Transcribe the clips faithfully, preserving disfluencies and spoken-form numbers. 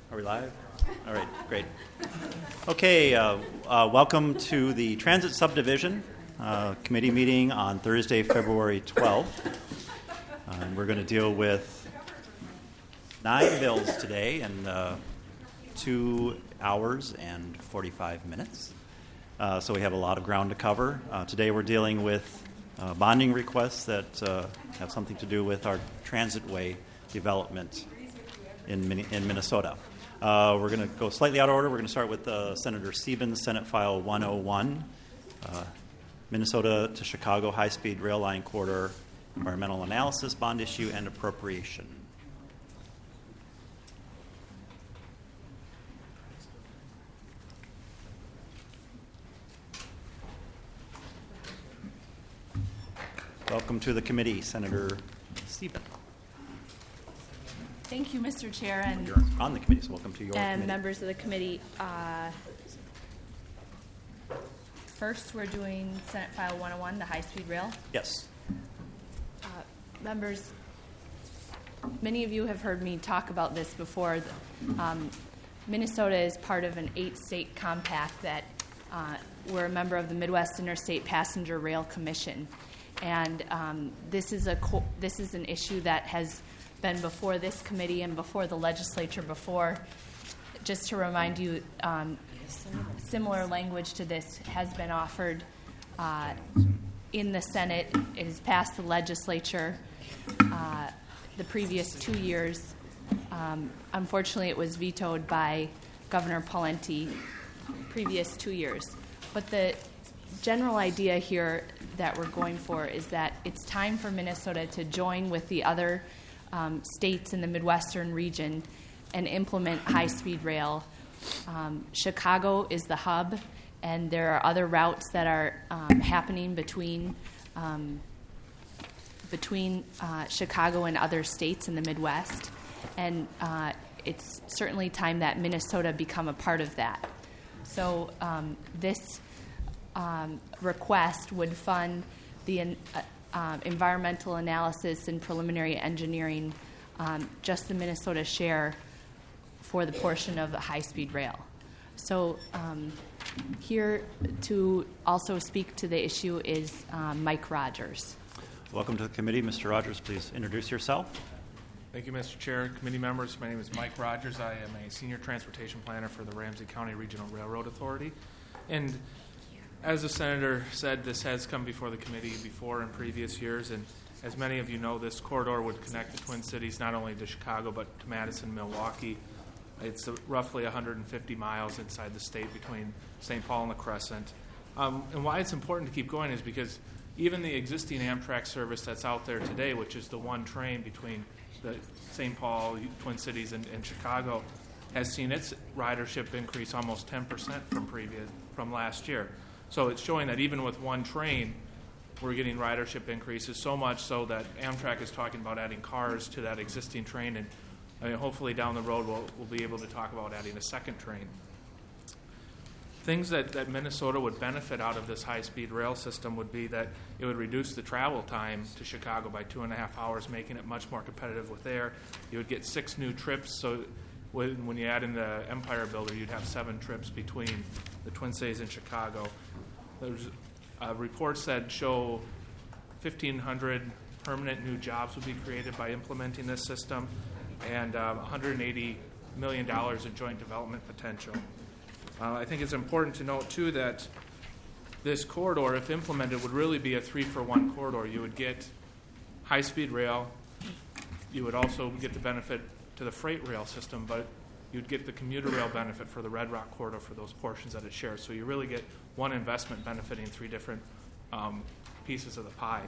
Are we live? All right, great. Okay, uh, uh, welcome to the Transit Subdivision uh, Committee meeting on Thursday, February twelfth. Uh, and we're going to deal with nine bills today in uh, two hours and forty-five minutes. Uh, so we have a lot of ground to cover. Uh, today we're dealing with uh, bonding requests that uh, have something to do with our transitway development in, in Minnesota. Uh, we're going to go slightly out of order. We're going to start with uh, Senator Siebens, Senate File one oh one, uh, Minnesota to Chicago High-Speed Rail Line Corridor Environmental Analysis, Bond Issue, and Appropriation. Welcome to the committee, Senator Siebens. Thank you, Mister Chair, and, You're on the committee, so welcome to your and committee. members of the committee. Uh, first, we're doing Senate File one oh one, the high-speed rail. Yes. Uh, members, many of you have heard me talk about this before. Um, Minnesota is part of an eight-state compact that uh, we're a member of the Midwest Interstate Passenger Rail Commission, and um, this is a co- this is an issue that has been before this committee and before the legislature before. Just to remind you, um, similar language to this has been offered uh, in the Senate. It has passed the legislature uh, the previous two years. Um, unfortunately, it was vetoed by Governor Pawlenty previous two years. But the general idea here that we're going for is that it's time for Minnesota to join with the other Um, states in the Midwestern region and implement high-speed rail. Um, Chicago is the hub, and there are other routes that are um, happening between um, between uh, Chicago and other states in the Midwest, and uh, it's certainly time that Minnesota become a part of that. So um, this um, request would fund the uh, Um, environmental analysis and preliminary engineering, um, just the Minnesota share for the portion of the high-speed rail. So um, here to also speak to the issue is um, Mike Rogers. Welcome to the committee. Mister Rogers, please introduce yourself. Thank you, Mister Chair. Committee members, my name is Mike Rogers. I am a senior transportation planner for the Ramsey County Regional Railroad Authority. And as the Senator said, this has come before the committee before in previous years, and as many of you know, this corridor would connect the Twin Cities not only to Chicago but to Madison, Milwaukee. It's roughly one hundred fifty miles inside the state between Saint Paul and the Crescent. Um, and why it's important to keep going is because even the existing Amtrak service that's out there today, which is the one train between the Saint Paul, Twin Cities, and, and Chicago, has seen its ridership increase almost ten percent from previous from last year. So it's showing that even with one train, we're getting ridership increases, so much so that Amtrak is talking about adding cars to that existing train, and I mean, hopefully down the road we'll, we'll be able to talk about adding a second train. Things that, that Minnesota would benefit out of this high-speed rail system would be that it would reduce the travel time to Chicago by two and a half hours, making it much more competitive with air. You would get six new trips, so when, when you add in the Empire Builder, you'd have seven trips between the Twin Cities and Chicago. There's uh, reports that show fifteen hundred permanent new jobs would be created by implementing this system, and uh, one hundred eighty million dollars in joint development potential. Uh, I think it's important to note, too, that this corridor, if implemented, would really be a three-for-one corridor. You would get high-speed rail. You would also get the benefit to the freight rail system, but you'd get the commuter rail benefit for the Red Rock corridor for those portions that it shares. So you really get one investment benefiting three different um, pieces of the pie.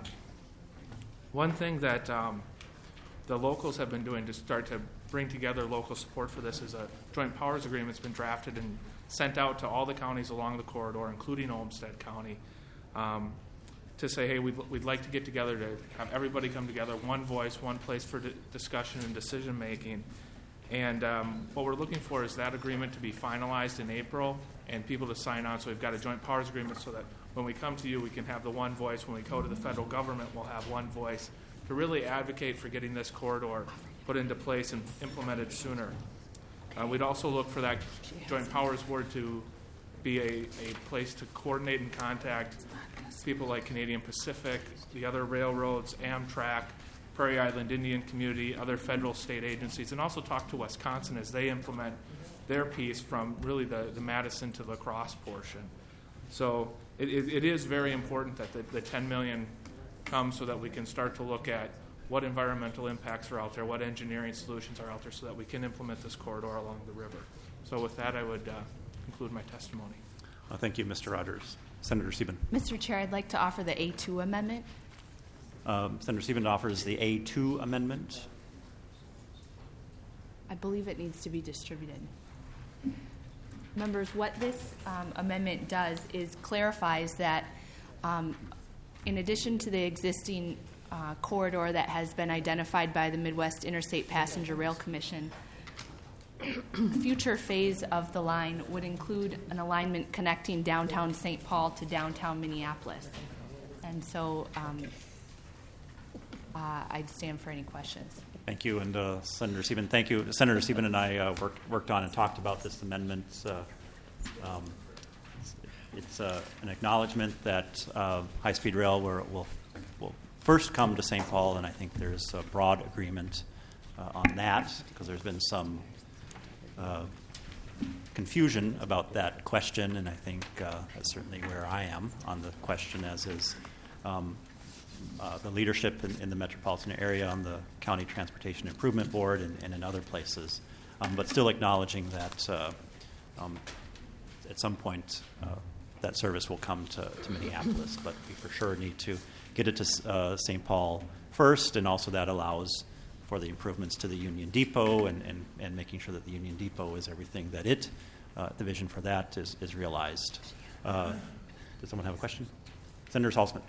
One thing that um, the locals have been doing to start to bring together local support for this is a joint powers agreement that's been drafted and sent out to all the counties along the corridor, including Olmsted County, um, to say, hey, we'd, we'd like to get together to have everybody come together, one voice, one place for di- discussion and decision making. And um, what we're looking for is that agreement to be finalized in April and people to sign on. So we've got a joint powers agreement so that when we come to you, we can have the one voice. When we go to the federal government, we'll have one voice to really advocate for getting this corridor put into place and implemented sooner. Uh, we'd also look for that Joint Powers Board to be a, a place to coordinate and contact people like Canadian Pacific, the other railroads, Amtrak, Prairie Island Indian Community, other federal state agencies, and also talk to Wisconsin as they implement their piece from really the, the Madison to La Crosse portion. So it, it, it is very important that the, the ten million comes so that we can start to look at what environmental impacts are out there, what engineering solutions are out there so that we can implement this corridor along the river. So with that, I would uh, conclude my testimony. Uh, thank you, Mister Rogers. Senator Sieben. Mister Chair, I'd like to offer the A two amendment. Um, Senator Sieben offers the A two amendment. I believe it needs to be distributed. Members, what this um, amendment does is clarifies that um, in addition to the existing uh, corridor that has been identified by the Midwest Interstate Passenger Rail Commission, the future phase of the line would include an alignment connecting downtown Saint Paul to downtown Minneapolis. And so um, uh, I'd stand for any questions. Thank you, and uh, Senator Sieben. Thank you. Senator Sieben and I uh, worked worked on and talked about this amendment. Uh, um, it's uh, an acknowledgement that uh, high-speed rail will, will will first come to Saint Paul, and I think there's a broad agreement uh, on that because there's been some uh, confusion about that question, and I think uh, that's certainly where I am on the question, as is. Um, Uh, the leadership in, in the metropolitan area on the County Transportation Improvement Board and, and in other places, um, but still acknowledging that uh, um, at some point uh, that service will come to, to Minneapolis, but we for sure need to get it to uh, Saint Paul first, and also that allows for the improvements to the Union Depot and, and, and making sure that the Union Depot is everything that it, uh, the vision for that is, is realized. Uh, does someone have a question? Senator Saltzman.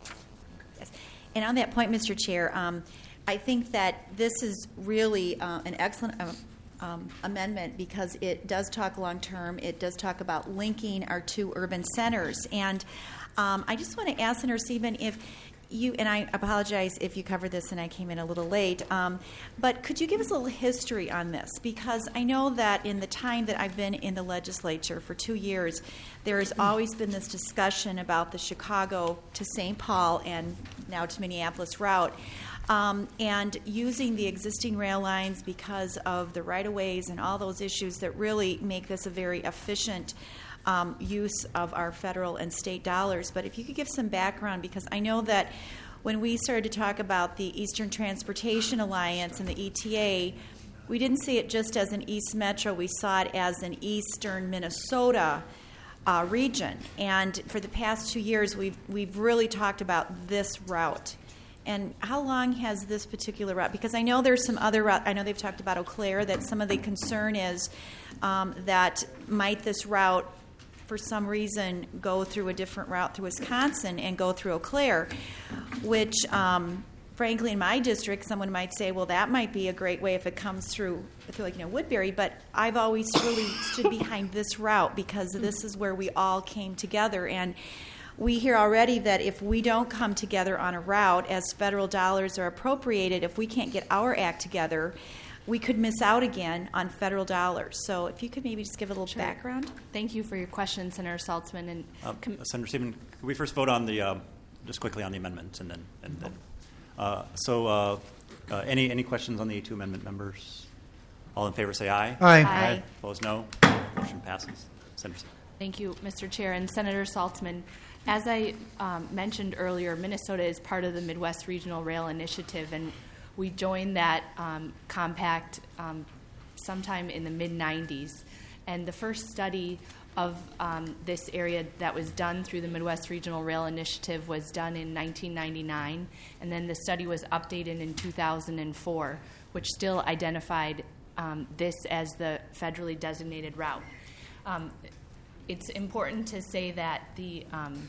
And on that point, Mister Chair, um, I think that this is really uh, an excellent um, um, amendment because it does talk long-term. It does talk about linking our two urban centers. And um, I just want to ask Senator Sieben if you, and I apologize if you covered this and I came in a little late, um, but could you give us a little history on this? Because I know that in the time that I've been in the legislature for two years, there has always been this discussion about the Chicago to Saint Paul and now to Minneapolis route, um, and using the existing rail lines because of the right-of-ways and all those issues that really make this a very efficient Um, use of our federal and state dollars. But if you could give some background, because I know that when we started to talk about the Eastern Transportation Alliance and the E T A, we didn't see it just as an East Metro, we saw it as an Eastern Minnesota uh, region. And for the past two years, we've, we've really talked about this route. And how long has this particular route? Because I know there's some other route. I know they've talked about Eau Claire, that some of the concern is um, that might this route for some reason go through a different route through Wisconsin and go through Eau Claire, which, um, frankly, in my district, someone might say, well, that might be a great way if it comes through, through like, you know, Woodbury, but I've always really stood behind this route because this is where we all came together. And we hear already that if we don't come together on a route as federal dollars are appropriated, if we can't get our act together, we could miss out again on federal dollars. So if you could maybe just give a little Sure. background. Thank you for your question, Senator Saltzman. And Uh, com- Senator Sieben, could we first vote on the, uh, just quickly on the amendment, and then, and then. Uh, so, uh, uh, any any questions on the A two amendment, members? All in favor, say aye. Aye. Aye. Opposed, no. Motion passes. Senator Sieben. Thank you, Mister Chair. And Senator Saltzman, as I um, mentioned earlier, Minnesota is part of the Midwest Regional Rail Initiative, and we joined that um, compact um, sometime in the mid nineties. And the first study of um, this area that was done through the Midwest Regional Rail Initiative was done in nineteen ninety-nine, and then the study was updated in two thousand four, which still identified um, this as the federally designated route. Um, it's important to say that the um,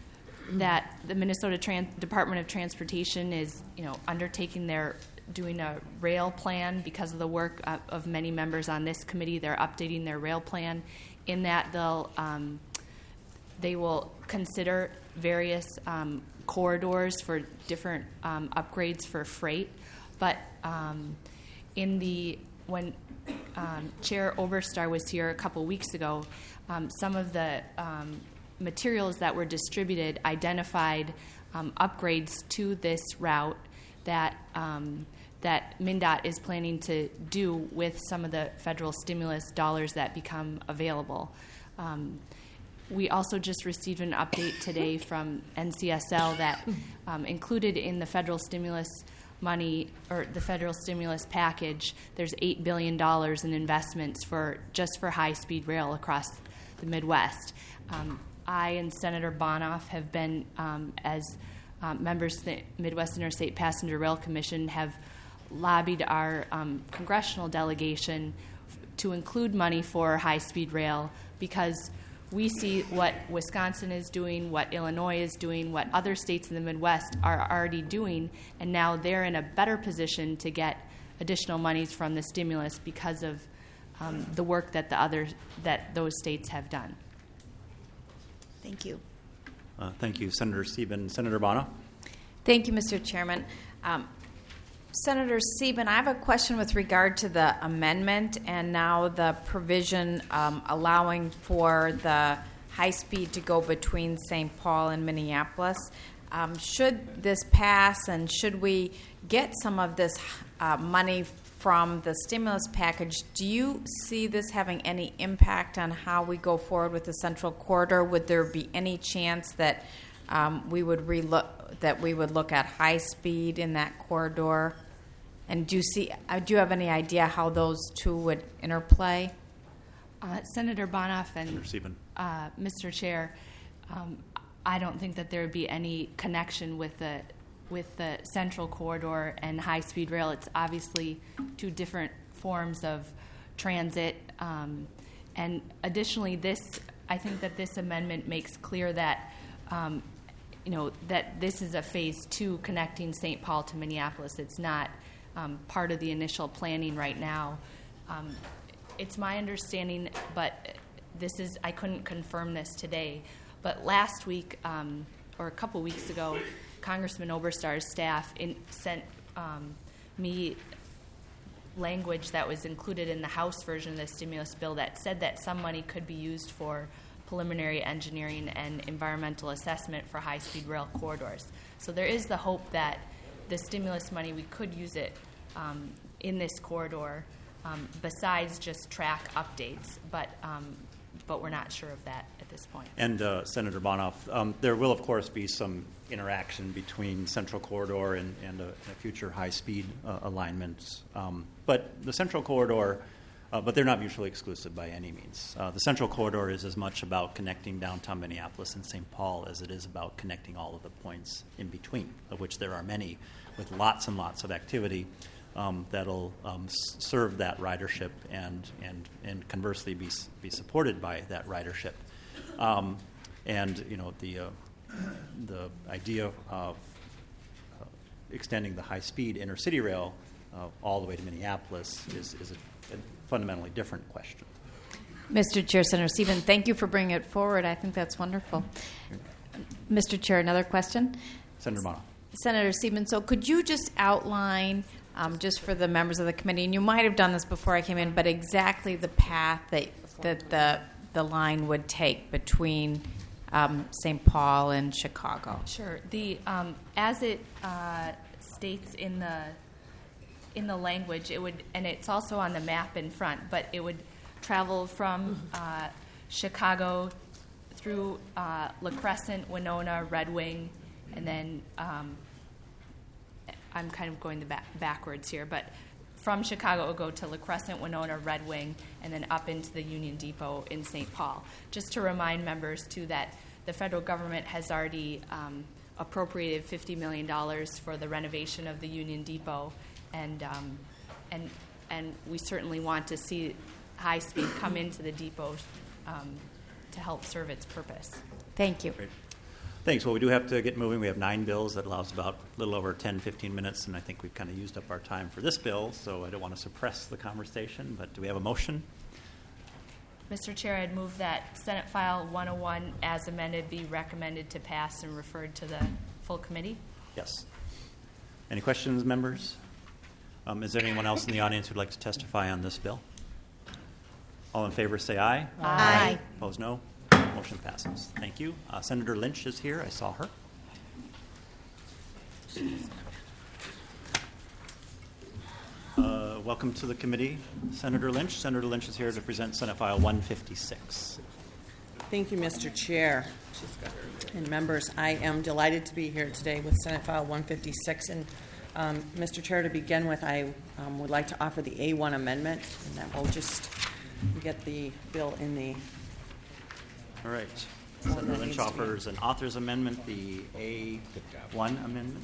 that the Minnesota Trans- Department of Transportation is, you know, undertaking their doing a rail plan because of the work of, of many members on this committee. They're updating their rail plan. In that, they'll um, they will consider various um, corridors for different um, upgrades for freight. But um, in the when um, Chair Oberstar was here a couple weeks ago, um, some of the um, materials that were distributed identified um, upgrades to this route that um, that MnDOT is planning to do with some of the federal stimulus dollars that become available. Um, we also just received an update today from N C S L that um, included in the federal stimulus money, or the federal stimulus package, there's eight billion dollars in investments for just for high-speed rail across the Midwest. Um, I and Senator Bonoff have been, um, as um, members of the Midwest Interstate Passenger Rail Commission, have lobbied our um, congressional delegation f- to include money for high-speed rail, because we see what Wisconsin is doing, what Illinois is doing, what other states in the Midwest are already doing, and now they're in a better position to get additional monies from the stimulus because of um, the work that the other that those states have done. Thank you. Uh, thank you, Senator Sieben. Senator Bono? Thank you, Mister Chairman. Um, Senator Sieben, I have a question with regard to the amendment and now the provision um, allowing for the high speed to go between Saint Paul and Minneapolis. Um, should this pass, and should we get some of this uh, money from the stimulus package, do you see this having any impact on how we go forward with the Central Corridor? Would there be any chance that um, we would relook that we would look at high speed in that corridor? And do you see? Uh, do you have any idea how those two would interplay? Uh, Senator Bonoff and Senator Sieben. uh, Mister Chair, um, I don't think that there would be any connection with the with the Central Corridor and high-speed rail. It's obviously two different forms of transit, um, and additionally, this I think that this amendment makes clear that. Um, you know, that this is a phase two connecting Saint Paul to Minneapolis. It's not um, part of the initial planning right now. Um, it's my understanding, but this is, I couldn't confirm this today, but last week, um, or a couple weeks ago, Congressman Oberstar's staff in, sent um, me language that was included in the House version of the stimulus bill that said that some money could be used for preliminary engineering and environmental assessment for high-speed rail corridors. So there is the hope that the stimulus money, we could use it um, in this corridor um, besides just track updates, but um, but we're not sure of that at this point. And uh, Senator Bonoff, um, there will, of course, be some interaction between Central Corridor and, and a, a future high-speed uh, alignment. Um, but the Central Corridor, uh, but they're not mutually exclusive by any means. Uh, the Central Corridor is as much about connecting downtown Minneapolis and Saint Paul as it is about connecting all of the points in between, of which there are many, with lots and lots of activity um, that'll um, s- serve that ridership and and and conversely be be supported by that ridership. Um, and you know the uh, the idea of uh, extending the high-speed intercity rail uh, all the way to Minneapolis is is a, a fundamentally different question. Mister Chair, Senator Sieben, thank you for bringing it forward. I think that's wonderful. Mister Chair, another question? Senator Bono. Senator Sieben, so could you just outline, um, just for the members of the committee, and you might have done this before I came in, but exactly the path that, that the, the line would take between um, Saint Paul and Chicago? Sure. The um, as it uh, states in the in the language, it would, and it's also on the map in front, but it would travel from uh, Chicago through uh, La Crescent, Winona, Red Wing, and then um, I'm kind of going the back, backwards here, but from Chicago it will go to La Crescent, Winona, Red Wing, and then up into the Union Depot in Saint Paul. Just to remind members, too, that the federal government has already um, appropriated fifty million dollars for the renovation of the Union Depot, and um, and and we certainly want to see high speed come into the depot um, to help serve its purpose. Thank you. Great. Thanks. Well, we do have to get moving. We have nine bills. That allows about a little over ten, fifteen minutes, and I think we've kind of used up our time for this bill, so I don't want to suppress the conversation, but do we have a motion? Mister Chair, I'd move that Senate File one oh one as amended be recommended to pass and referred to the full committee. Yes. Any questions, members? Um, is there anyone else in the audience who'd like to testify on this bill? All in favor say aye. Aye. Opposed, no. Motion passes. Thank you. Uh, Senator Lynch is here. I saw her. Uh, welcome to the committee, Senator Lynch. Senator Lynch is here to present Senate File one fifty-six. Thank you, Mister Chair. And members, I am delighted to be here today with Senate File one fifty-six. And um, Mister Chair, to begin with, I um, would like to offer the A one amendment, and that will just get the bill in the... All right. Well, Senator that Lynch needs to be- offers an author's amendment, the A one amendment.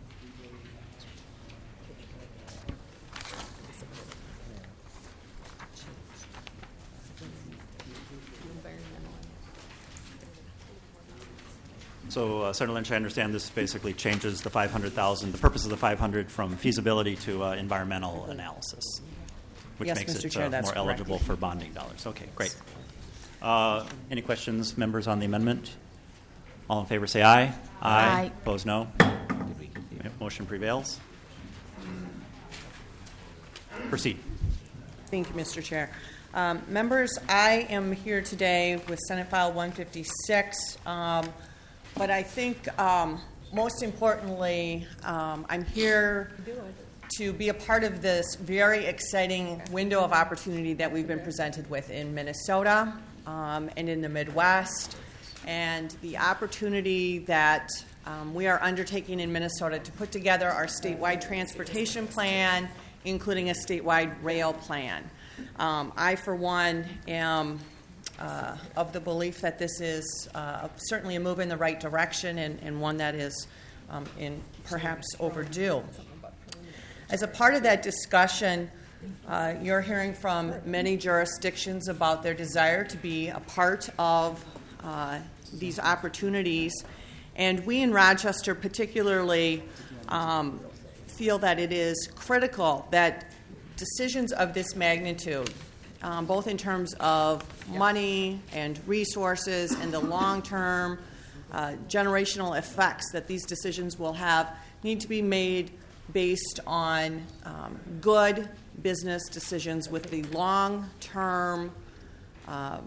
So, uh, Senator Lynch, I understand this basically changes the five hundred thousand, the purpose of the five hundred from feasibility to uh, environmental analysis, which Yes, makes Mister it Chair, uh, that's more correct. eligible for bonding dollars. Okay, great. Uh, any questions, members, on the amendment? All in favor say aye. Aye. Opposed, no. Motion prevails. Proceed. Thank you, Mister Chair. Um, members, I am here today with Senate File one fifty-six, um, but I think um, most importantly, um, I'm here to be a part of this very exciting window of opportunity that we've been presented with in Minnesota um, and in the Midwest, and the opportunity that um, we are undertaking in Minnesota to put together our statewide transportation plan, including a statewide rail plan. Um, I, for one, am uh, of the belief that this is uh, certainly a move in the right direction and, and one that is um, in perhaps overdue. As a part of that discussion, uh, you're hearing from many jurisdictions about their desire to be a part of uh, these opportunities, and we in Rochester particularly um, feel that it is critical that decisions of this magnitude, um, both in terms of money and resources and the long-term uh, generational effects that these decisions will have, need to be made based on um, good business decisions with the long-term um,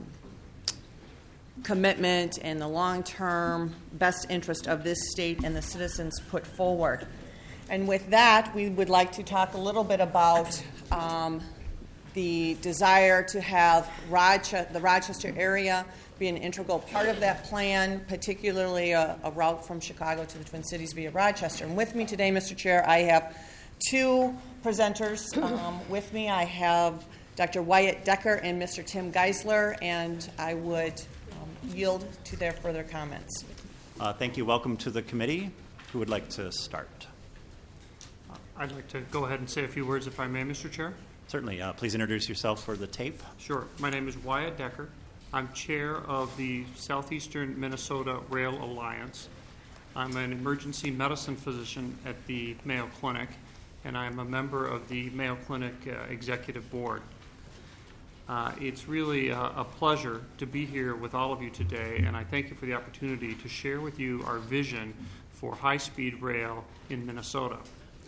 commitment and the long-term best interest of this state and the citizens put forward. And with that, we would like to talk a little bit about um, the desire to have Roche- the Rochester area be an integral part of that plan, particularly a, a route from Chicago to the Twin Cities via Rochester. And with me today, Mister Chair, I have two presenters um, with me. I have Doctor Wyatt Decker and Mister Tim Geisler, and I would um, yield to their further comments. Uh, thank you. Welcome to the committee. Who would like to start? I'd like to go ahead and say a few words, if I may, Mister Chair. Certainly. Uh, please introduce yourself for the tape. Sure. My name is Wyatt Decker. I'm chair of the Southeastern Minnesota Rail Alliance. I'm an emergency medicine physician at the Mayo Clinic, and I'm a member of the Mayo Clinic uh, Executive Board. Uh, it's really a, a pleasure to be here with all of you today, and I thank you for the opportunity to share with you our vision for high-speed rail in Minnesota.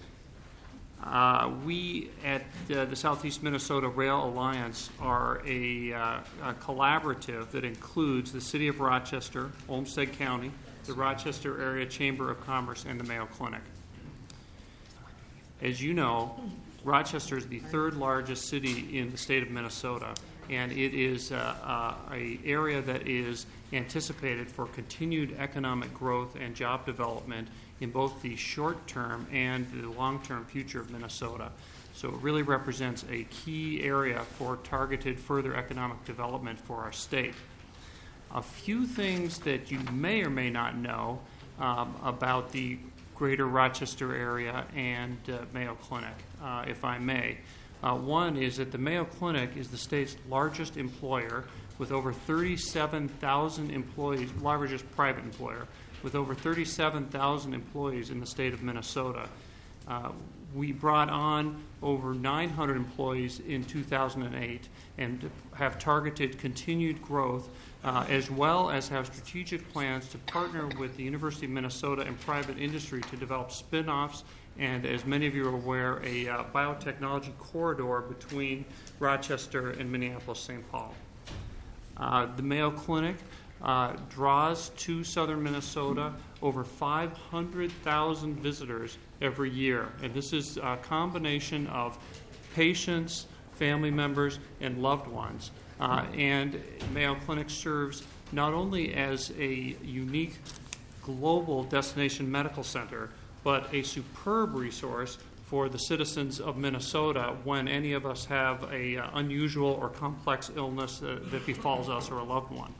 Uh, we at uh, the Southeast Minnesota Rail Alliance are a, uh, a collaborative that includes the City of Rochester, Olmsted County, the Rochester Area Chamber of Commerce, and the Mayo Clinic. As you know, Rochester is the third largest city in the state of Minnesota, and it is uh, uh, an area that is anticipated for continued economic growth and job development in both the short-term and the long-term future of Minnesota. So it really represents a key area for targeted further economic development for our state. A few things that you may or may not know um, about the greater Rochester area and uh, Mayo Clinic, uh, if I may. Uh, one is that the Mayo Clinic is the state's largest employer with over thirty-seven thousand employees, largest private employer, with over thirty-seven thousand employees in the state of Minnesota. Uh, we brought on over nine hundred employees in two thousand eight and have targeted continued growth, uh, as well as have strategic plans to partner with the University of Minnesota and private industry to develop spin-offs and as many of you are aware, a uh, biotechnology corridor between Rochester and Minneapolis-Saint Paul. Uh, the Mayo Clinic uh, draws to southern Minnesota over five hundred thousand visitors every year, and this is a combination of patients, family members, and loved ones. Uh, and Mayo Clinic serves not only as a unique global destination medical center, but a superb resource for the citizens of Minnesota when any of us have a uh, unusual or complex illness uh, that befalls us or a loved one.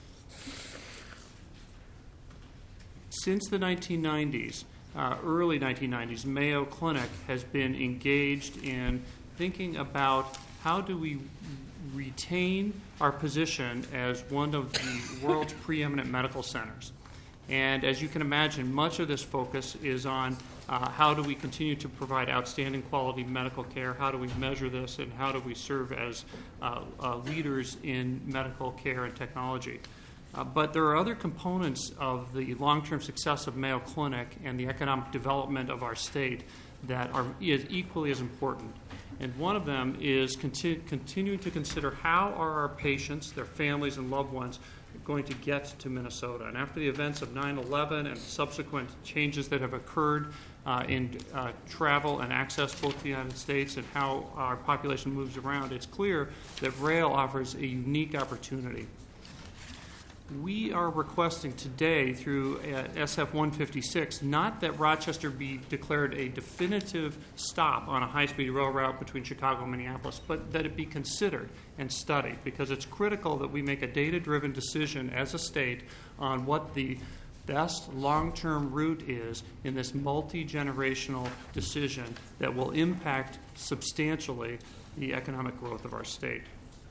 Since the nineteen nineties, uh, early nineteen nineties, Mayo Clinic has been engaged in thinking about how do we retain our position as one of the world's preeminent medical centers. And as you can imagine, much of this focus is on uh, how do we continue to provide outstanding quality medical care, how do we measure this, and how do we serve as uh, uh, leaders in medical care and technology. Uh, but there are other components of the long-term success of Mayo Clinic and the economic development of our state that are is equally as important. And one of them is conti- continuing to consider how are our patients, their families, and loved ones going to get to Minnesota. And after the events of nine eleven and subsequent changes that have occurred uh, in uh, travel and access both to the United States and how our population moves around, it's clear that rail offers a unique opportunity. We are requesting today through uh, S F one fifty-six not that Rochester be declared a definitive stop on a high-speed rail route between Chicago and Minneapolis, but that it be considered and studied, because it's critical that we make a data-driven decision as a state on what the best long-term route is in this multi-generational decision that will impact substantially the economic growth of our state.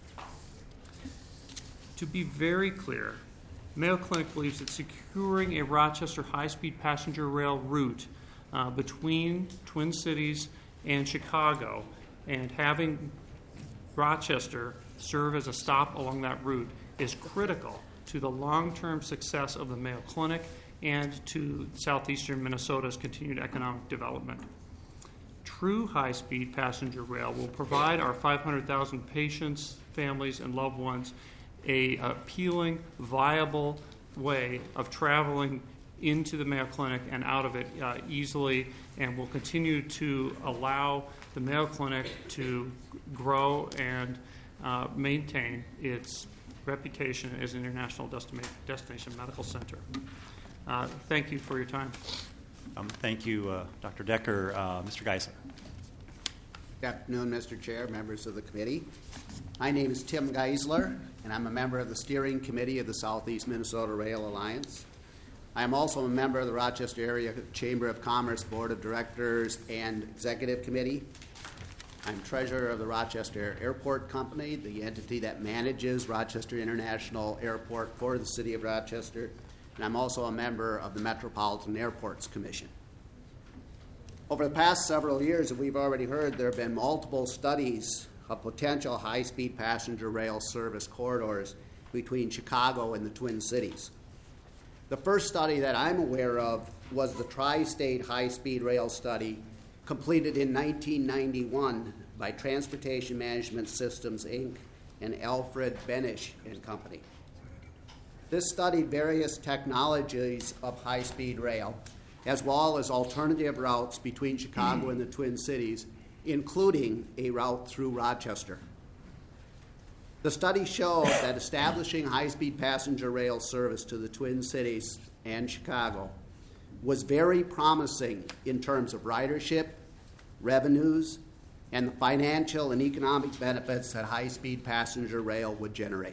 To be very clear, Mayo Clinic believes that securing a Rochester high-speed passenger rail route uh, between Twin Cities and Chicago and having Rochester serve as a stop along that route is critical to the long-term success of the Mayo Clinic and to southeastern Minnesota's continued economic development. True high-speed passenger rail will provide our five hundred thousand patients, families, and loved ones a appealing, viable way of traveling into the Mayo Clinic and out of it uh, easily, and will continue to allow the Mayo Clinic to grow and uh, maintain its reputation as an international destina- destination medical center. Uh, thank you for your time. Um, thank you, uh, Doctor Decker. Uh, Mister Geisler. Good afternoon, Mister Chair, members of the committee. My name is Tim Geisler, and I'm a member of the steering committee of the Southeast Minnesota Rail Alliance. I am also a member of the Rochester Area Chamber of Commerce Board of Directors and Executive Committee. I'm treasurer of the Rochester Airport Company, the entity that manages Rochester International Airport for the city of Rochester, and I'm also a member of the Metropolitan Airports Commission. Over the past several years, as we've already heard, there have been multiple studies of potential high-speed passenger rail service corridors between Chicago and the Twin Cities. The first study that I'm aware of was the Tri-State High-Speed Rail Study completed in nineteen ninety-one by Transportation Management Systems, Incorporated and Alfred Benish and Company. This studied various technologies of high-speed rail, as well as alternative routes between Chicago and the Twin Cities, including a route through Rochester. The study showed that establishing high-speed passenger rail service to the Twin Cities and Chicago was very promising in terms of ridership, revenues, and the financial and economic benefits that high-speed passenger rail would generate.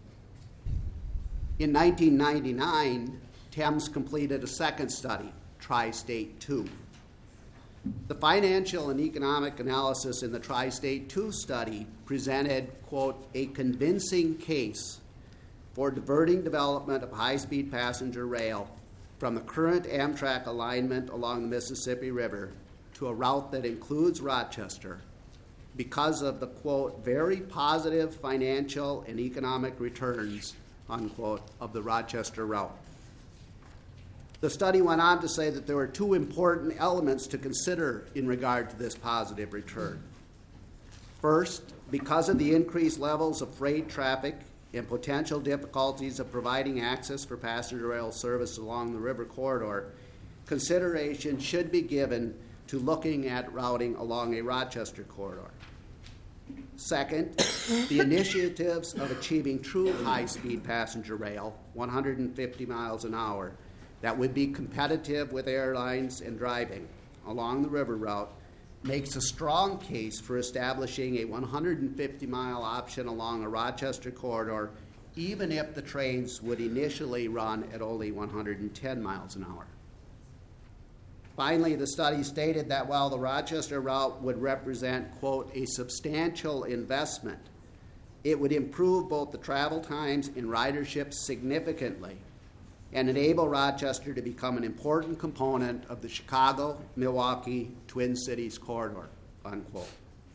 In nineteen ninety-nine, Thames completed a second study, Tri-State two. The financial and economic analysis in the Tri-State two study presented, quote, a convincing case for diverting development of high-speed passenger rail from the current Amtrak alignment along the Mississippi River to a route that includes Rochester because of the, quote, very positive financial and economic returns, unquote, of the Rochester route. The study went on to say that there were two important elements to consider in regard to this positive return. First, because of the increased levels of freight traffic and potential difficulties of providing access for passenger rail service along the river corridor, consideration should be given to looking at routing along a Rochester corridor. Second, the initiatives of achieving true high-speed passenger rail, one hundred fifty miles an hour, that would be competitive with airlines and driving along the river route makes a strong case for establishing a one hundred fifty mile option along a Rochester corridor, even if the trains would initially run at only one hundred ten miles an hour. Finally, the study stated that while the Rochester route would represent, quote, a substantial investment, it would improve both the travel times and ridership significantly and enable Rochester to become an important component of the Chicago, Milwaukee, Twin Cities corridor, unquote.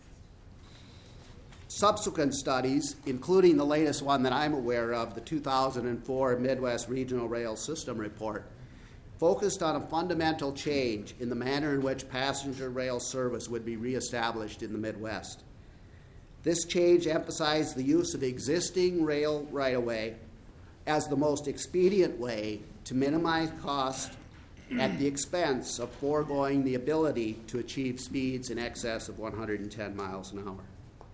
Subsequent studies, including the latest one that I'm aware of, the two thousand four Midwest Regional Rail System Report, focused on a fundamental change in the manner in which passenger rail service would be reestablished in the Midwest. This change emphasized the use of existing rail right-of-way as the most expedient way to minimize cost at the expense of foregoing the ability to achieve speeds in excess of one hundred ten miles an hour.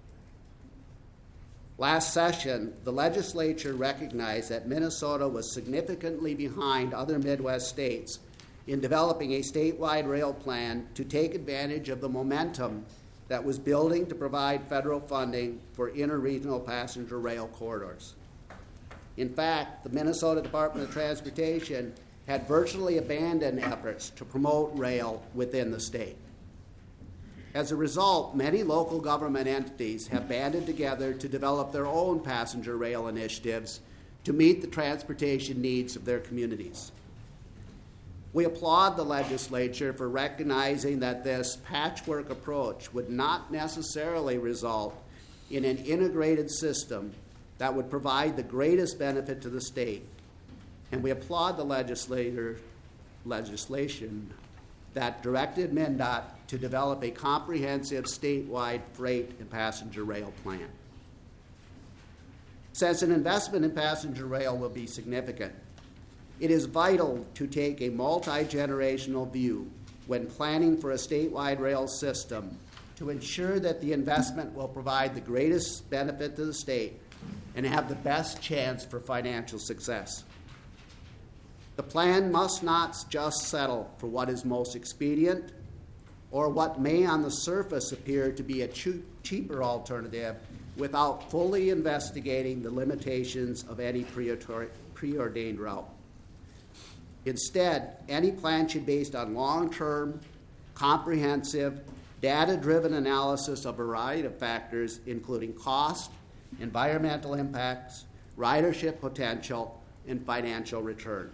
Last session, the legislature recognized that Minnesota was significantly behind other Midwest states in developing a statewide rail plan to take advantage of the momentum that was building to provide federal funding for interregional passenger rail corridors. In fact, the Minnesota Department of Transportation had virtually abandoned efforts to promote rail within the state. As a result, many local government entities have banded together to develop their own passenger rail initiatives to meet the transportation needs of their communities. We applaud the legislature for recognizing that this patchwork approach would not necessarily result in an integrated system that would provide the greatest benefit to the state. And we applaud the legislator legislation that directed MnDOT to develop a comprehensive statewide freight and passenger rail plan. Since an investment in passenger rail will be significant, it is vital to take a multi-generational view when planning for a statewide rail system to ensure that the investment will provide the greatest benefit to the state and have the best chance for financial success. The plan must not just settle for what is most expedient or what may on the surface appear to be a cheaper alternative without fully investigating the limitations of any preordained route. Instead, any plan should be based on long-term, comprehensive, data-driven analysis of a variety of factors, including cost, environmental impacts, ridership potential, and financial return.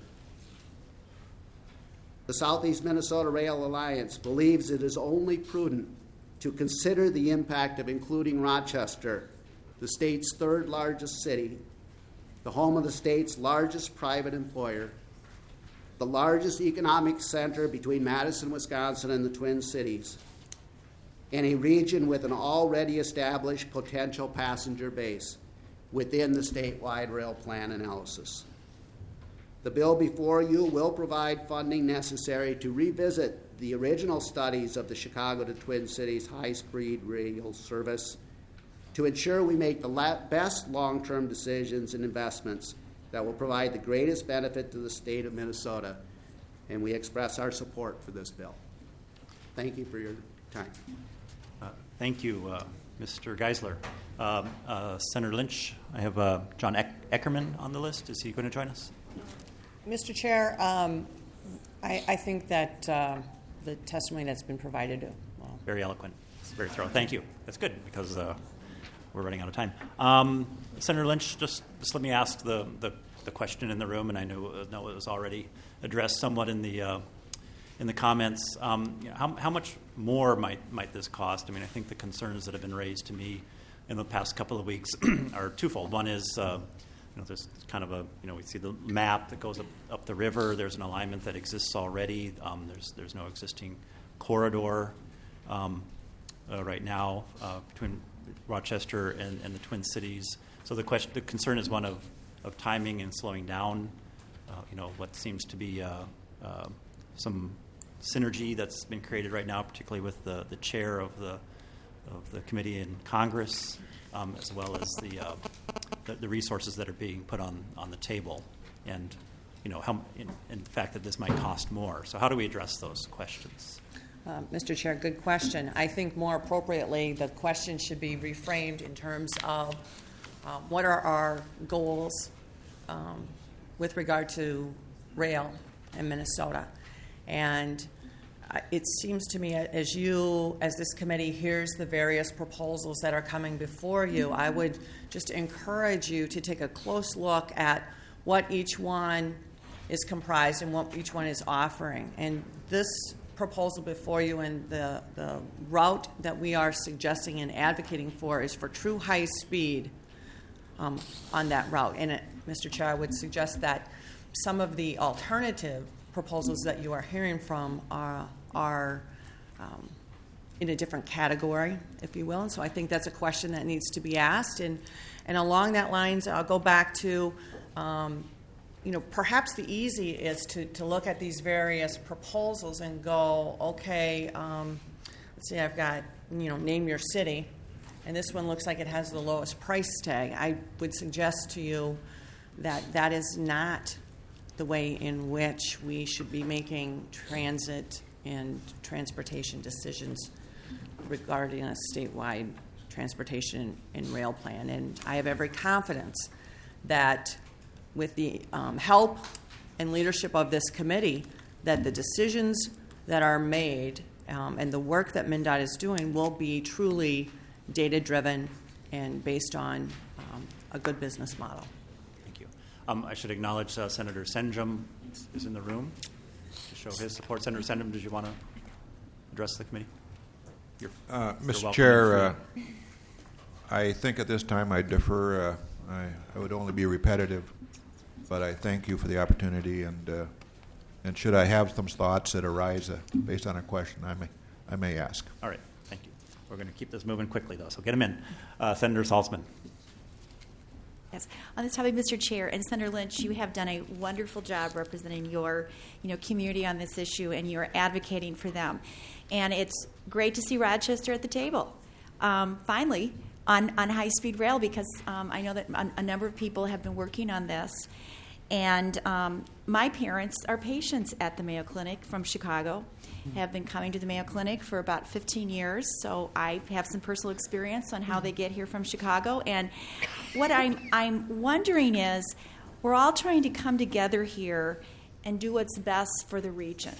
The Southeast Minnesota Rail Alliance believes it is only prudent to consider the impact of including Rochester, the state's third largest city, the home of the state's largest private employer, the largest economic center between Madison, Wisconsin, and the Twin Cities, and a region with an already established potential passenger base within the statewide rail plan analysis. The bill before you will provide funding necessary to revisit the original studies of the Chicago to Twin Cities high-speed rail service to ensure we make the la- best long-term decisions and investments that will provide the greatest benefit to the state of Minnesota, and we express our support for this bill. Thank you for your time. Uh, thank you, uh, Mister Geisler. Uh, uh, Senator Lynch, I have uh, John Eck- Eckerman on the list. Is he going to join us? Mister Chair, um, I, I think that uh, the testimony that's been provided, uh, well, very eloquent, very thorough. Thank you. That's good because uh, we're running out of time. Um, Senator Lynch, just, just let me ask the, the, the question in the room, and I know, uh, know it was already addressed somewhat in the uh, in the comments. Um, you know, how, how much more might might this cost? I mean, I think the concerns that have been raised to me in the past couple of weeks are twofold. One is uh, you know, there's kind of a, you know, we see the map that goes up, up the river. There's an alignment that exists already. Um, there's there's no existing corridor um, uh, right now uh, between Rochester and, and the Twin Cities. So the question, the concern is one of, of timing and slowing down. Uh, you know, what seems to be uh, uh, some synergy that's been created right now, particularly with the, the chair of the of the committee in Congress, um, as well as the, uh, the the resources that are being put on, on the table, and you know, how in, in the fact that this might cost more. So how do we address those questions? Uh, Mister Chair, good question. I think more appropriately, the question should be reframed in terms of uh, what are our goals um, with regard to rail in Minnesota. And uh, it seems to me, as you, as this committee hears the various proposals that are coming before you, I would just encourage you to take a close look at what each one is comprised and what each one is offering. And this proposal before you and the, the route that we are suggesting and advocating for is for true high speed um, on that route. And it, Mister Chair, I would suggest that some of the alternative proposals that you are hearing from are, are um, in a different category, if you will. And so I think that's a question that needs to be asked. And, and along that lines, I'll go back to um, you know, perhaps the easy is to, to look at these various proposals and go, okay, um, let's see, I've got, you know, name your city, and this one looks like it has the lowest price tag. I would suggest to you that that is not the way in which we should be making transit and transportation decisions regarding a statewide transportation and rail plan. And I have every confidence that with the um, help and leadership of this committee, that the decisions that are made um, and the work that MnDOT is doing will be truly data-driven and based on um, a good business model. Thank you. Um, I should acknowledge uh, Senator Senjum is in the room to show his support. Senator Senjum, did you want to address the committee? You're, uh, you're Mister welcome. Chair, uh, I think at this time I defer. Uh, I, I would only be repetitive. But I thank you for the opportunity, and uh, and should I have some thoughts that arise uh, based on a question, I may I may ask. All right, thank you. We're going to keep this moving quickly, though, so get them in. Uh, Senator Salzman. Yes. On this topic, Mister Chair, and Senator Lynch, you have done a wonderful job representing your, you know, community on this issue, and you're advocating for them. And it's great to see Rochester at the table, um, finally, on, on high-speed rail, because um, I know that a, a number of people have been working on this. And um, my parents are patients at the Mayo Clinic from Chicago, have been coming to the Mayo Clinic for about fifteen years, so I have some personal experience on how they get here from Chicago. And what I'm, I'm wondering is, we're all trying to come together here and do what's best for the region.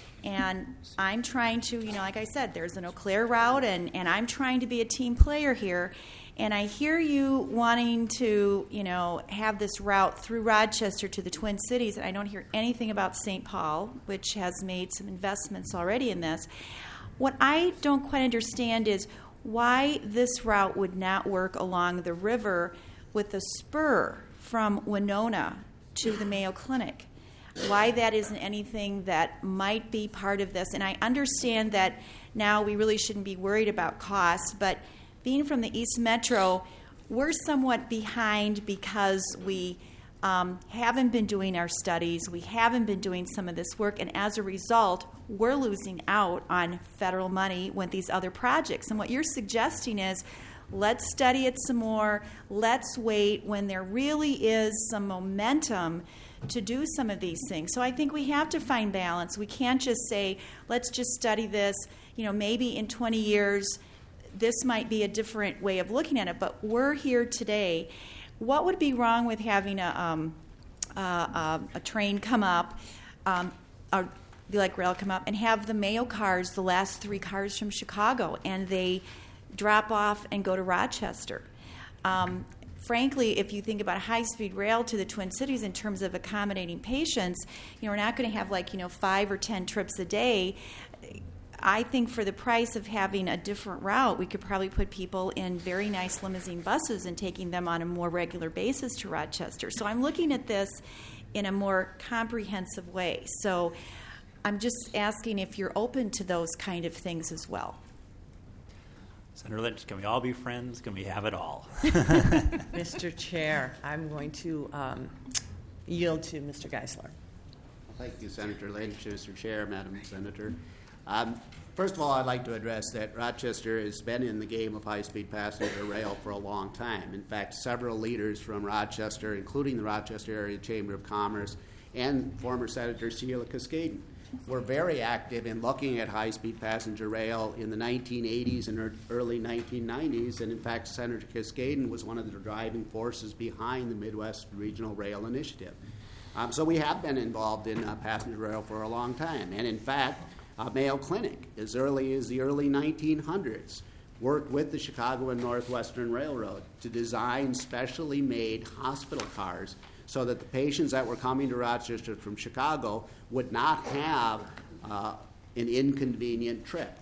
And I'm trying to, you know, like I said, there's an Eau Claire route, and, and I'm trying to be a team player here. And I hear you wanting to, you know, have this route through Rochester to the Twin Cities, and I don't hear anything about Saint Paul, which has made some investments already in this. What I don't quite understand is why this route would not work along the river with the spur from Winona to the Mayo Clinic. Why that isn't anything that might be part of this. And I understand that now we really shouldn't be worried about cost, but being from the East Metro, we're somewhat behind because we um, haven't been doing our studies, we haven't been doing some of this work, and as a result, we're losing out on federal money with these other projects. And what you're suggesting is, let's study it some more, let's wait when there really is some momentum to do some of these things. So I think we have to find balance. We can't just say, let's just study this, you know, maybe in twenty years, this might be a different way of looking at it, but we're here today. What would be wrong with having a um, uh, uh, a train come up, um, or the like rail come up, and have the Mayo cars, the last three cars from Chicago, and they drop off and go to Rochester? Um, frankly, if you think about high-speed rail to the Twin Cities in terms of accommodating patients, you know, we're not going to have like, you know, five or ten trips a day. I think for the price of having a different route, we could probably put people in very nice limousine buses and taking them on a more regular basis to Rochester. So I'm looking at this in a more comprehensive way. So I'm just asking if you're open to those kind of things as well. Senator Lynch, can we all be friends? Can we have it all? Mister Chair, I'm going to um, yield to Mister Geisler. Thank you, Senator Lynch, Mister Chair, Madam Senator. Um, first of all, I'd like to address that Rochester has been in the game of high-speed passenger rail for a long time. In fact, several leaders from Rochester, including the Rochester Area Chamber of Commerce and former Senator Sheila Cascaden, were very active in looking at high-speed passenger rail in the nineteen eighties and early nineteen nineties, and in fact, Senator Cascaden was one of the driving forces behind the Midwest Regional Rail Initiative. Um, so we have been involved in uh, passenger rail for a long time, and in fact, uh, Mayo Clinic, as early as the early nineteen hundreds, worked with the Chicago and Northwestern Railroad to design specially made hospital cars so that the patients that were coming to Rochester from Chicago would not have uh, an inconvenient trip.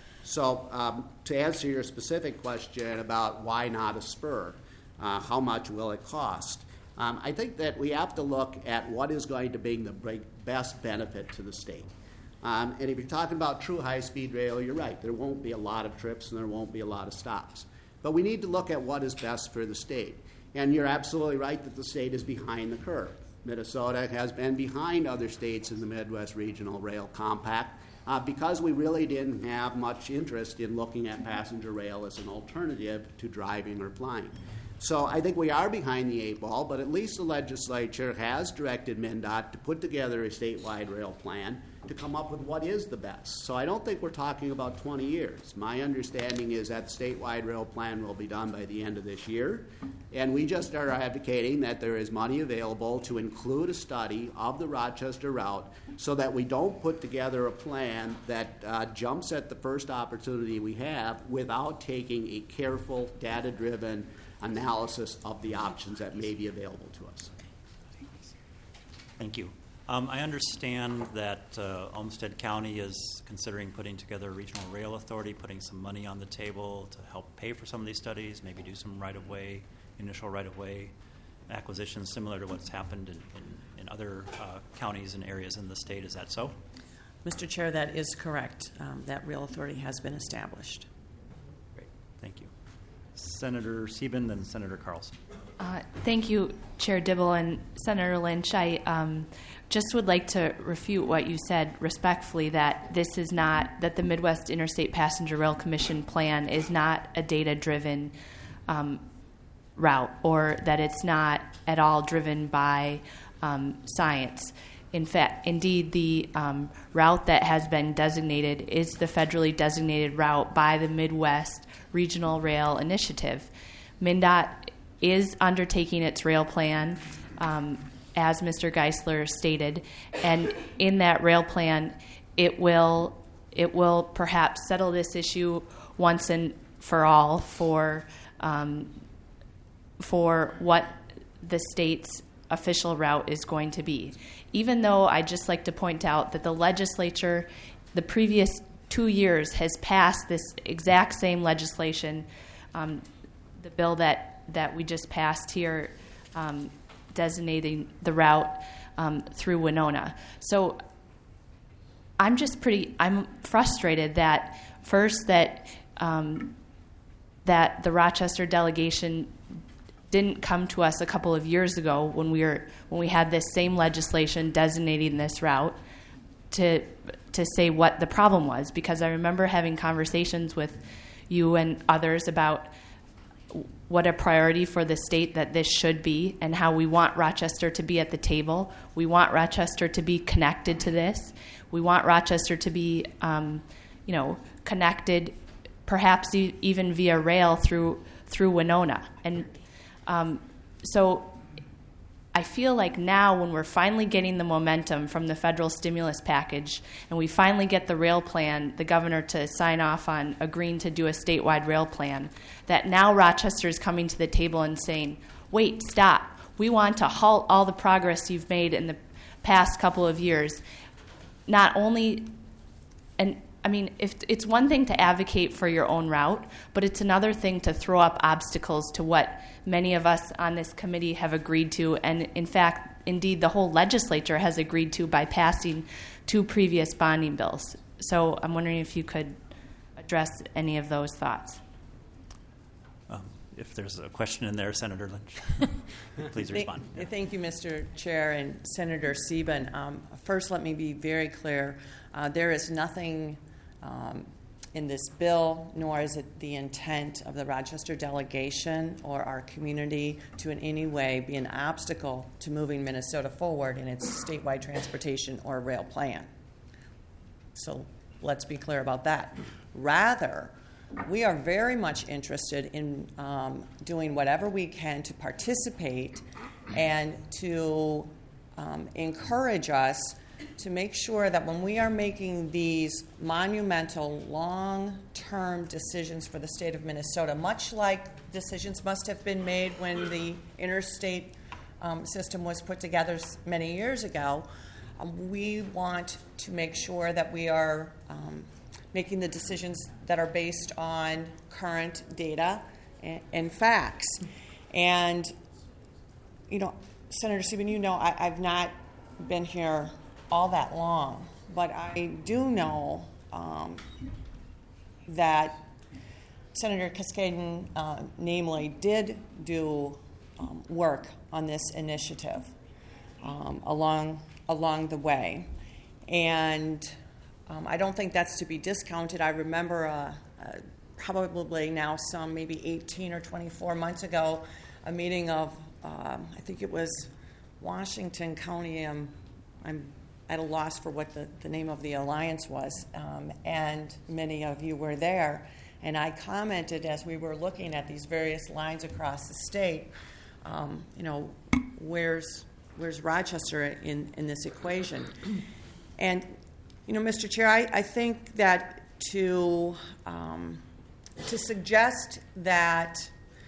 So um, to answer your specific question about why not a spur, uh, how much will it cost? Um, I think that we have to look at what is going to bring the best benefit to the state. Um, and if you're talking about true high-speed rail, you're right. There won't be a lot of trips and there won't be a lot of stops. But we need to look at what is best for the state. And you're absolutely right that the state is behind the curve. Minnesota has been behind other states in the Midwest Regional Rail Compact uh, because we really didn't have much interest in looking at passenger rail as an alternative to driving or flying. So I think we are behind the eight ball, but at least the legislature has directed MnDOT to put together a statewide rail plan to come up with what is the best. So I don't think we're talking about twenty years. My understanding is that the statewide rail plan will be done by the end of this year, and we just are advocating that there is money available to include a study of the Rochester route so that we don't put together a plan that uh, jumps at the first opportunity we have without taking a careful, data-driven analysis of the options that may be available to us. Thank you. Um, I understand that uh, Olmsted County is considering putting together a regional rail authority, putting some money on the table to help pay for some of these studies, maybe do some right-of-way, initial right-of-way acquisitions similar to what's happened in, in, in other uh, counties and areas in the state. Is that so? Mister Chair, that is correct. Um, that rail authority has been established. Great. Thank you. Senator Sieben, then Senator Carlson. Uh, thank you, Chair Dibble and Senator Lynch. I um, just would like to refute what you said respectfully, that this is not, that the Midwest Interstate Passenger Rail Commission plan is not a data-driven um, route, or that it's not at all driven by um, science. In fact, indeed, the um, route that has been designated is the federally designated route by the Midwest Regional Rail Initiative. MnDOT is undertaking its rail plan, um, as Mister Geisler stated, and in that rail plan, it will it will perhaps settle this issue once and for all for um, for what the state's official route is going to be. Even though I'd just like to point out that the legislature, the previous two years, has passed this exact same legislation, um, the bill that that we just passed here, um, designating the route um, through Winona. So I'm just pretty, I'm frustrated that first that um, that the Rochester delegation didn't come to us a couple of years ago when we were when we had this same legislation designating this route to to say what the problem was, because I remember having conversations with you and others about what a priority for the state that this should be, and how we want Rochester to be at the table. We want Rochester to be connected to this. We want Rochester to be, um, you know, connected, perhaps e- even via rail through through Winona. And um, so I feel like now, when we're finally getting the momentum from the federal stimulus package, and we finally get the rail plan, the governor to sign off on agreeing to do a statewide rail plan, that now Rochester is coming to the table and saying, wait, stop. We want to halt all the progress you've made in the past couple of years. Not only, and I mean, if it's one thing to advocate for your own route, but it's another thing to throw up obstacles to what many of us on this committee have agreed to, and in fact, indeed, the whole legislature has agreed to by passing two previous bonding bills. So I'm wondering if you could address any of those thoughts. Um, if there's a question in there, Senator Lynch, please respond. Thank, thank you, Mister Chair and Senator Sieben. Um, first, let me be very clear. Uh, there is nothing um, in this bill, nor is it the intent of the Rochester delegation or our community to in any way be an obstacle to moving Minnesota forward in its statewide transportation or rail plan. So let's be clear about that. Rather, we are very much interested in um, doing whatever we can to participate and to um, encourage us to make sure that when we are making these monumental, long-term decisions for the state of Minnesota, much like decisions must have been made when the interstate um, system was put together many years ago, um, we want to make sure that we are um, making the decisions that are based on current data and, and facts. And, you know, Senator Sieben, you know I, I've not been here all that long, but I do know um, that Senator Cascaden, uh, namely, did do um, work on this initiative um, along along the way, and um, I don't think that's to be discounted. I remember uh, uh, probably now some maybe eighteen or twenty-four months ago, a meeting of um, I think it was Washington County. Um, I'm at a loss for what the, the name of the alliance was, um, and many of you were there. And I commented as we were looking at these various lines across the state, um, you know, where's where's Rochester in, in this equation? And, you know, Mister Chair, I, I think that to um, to suggest that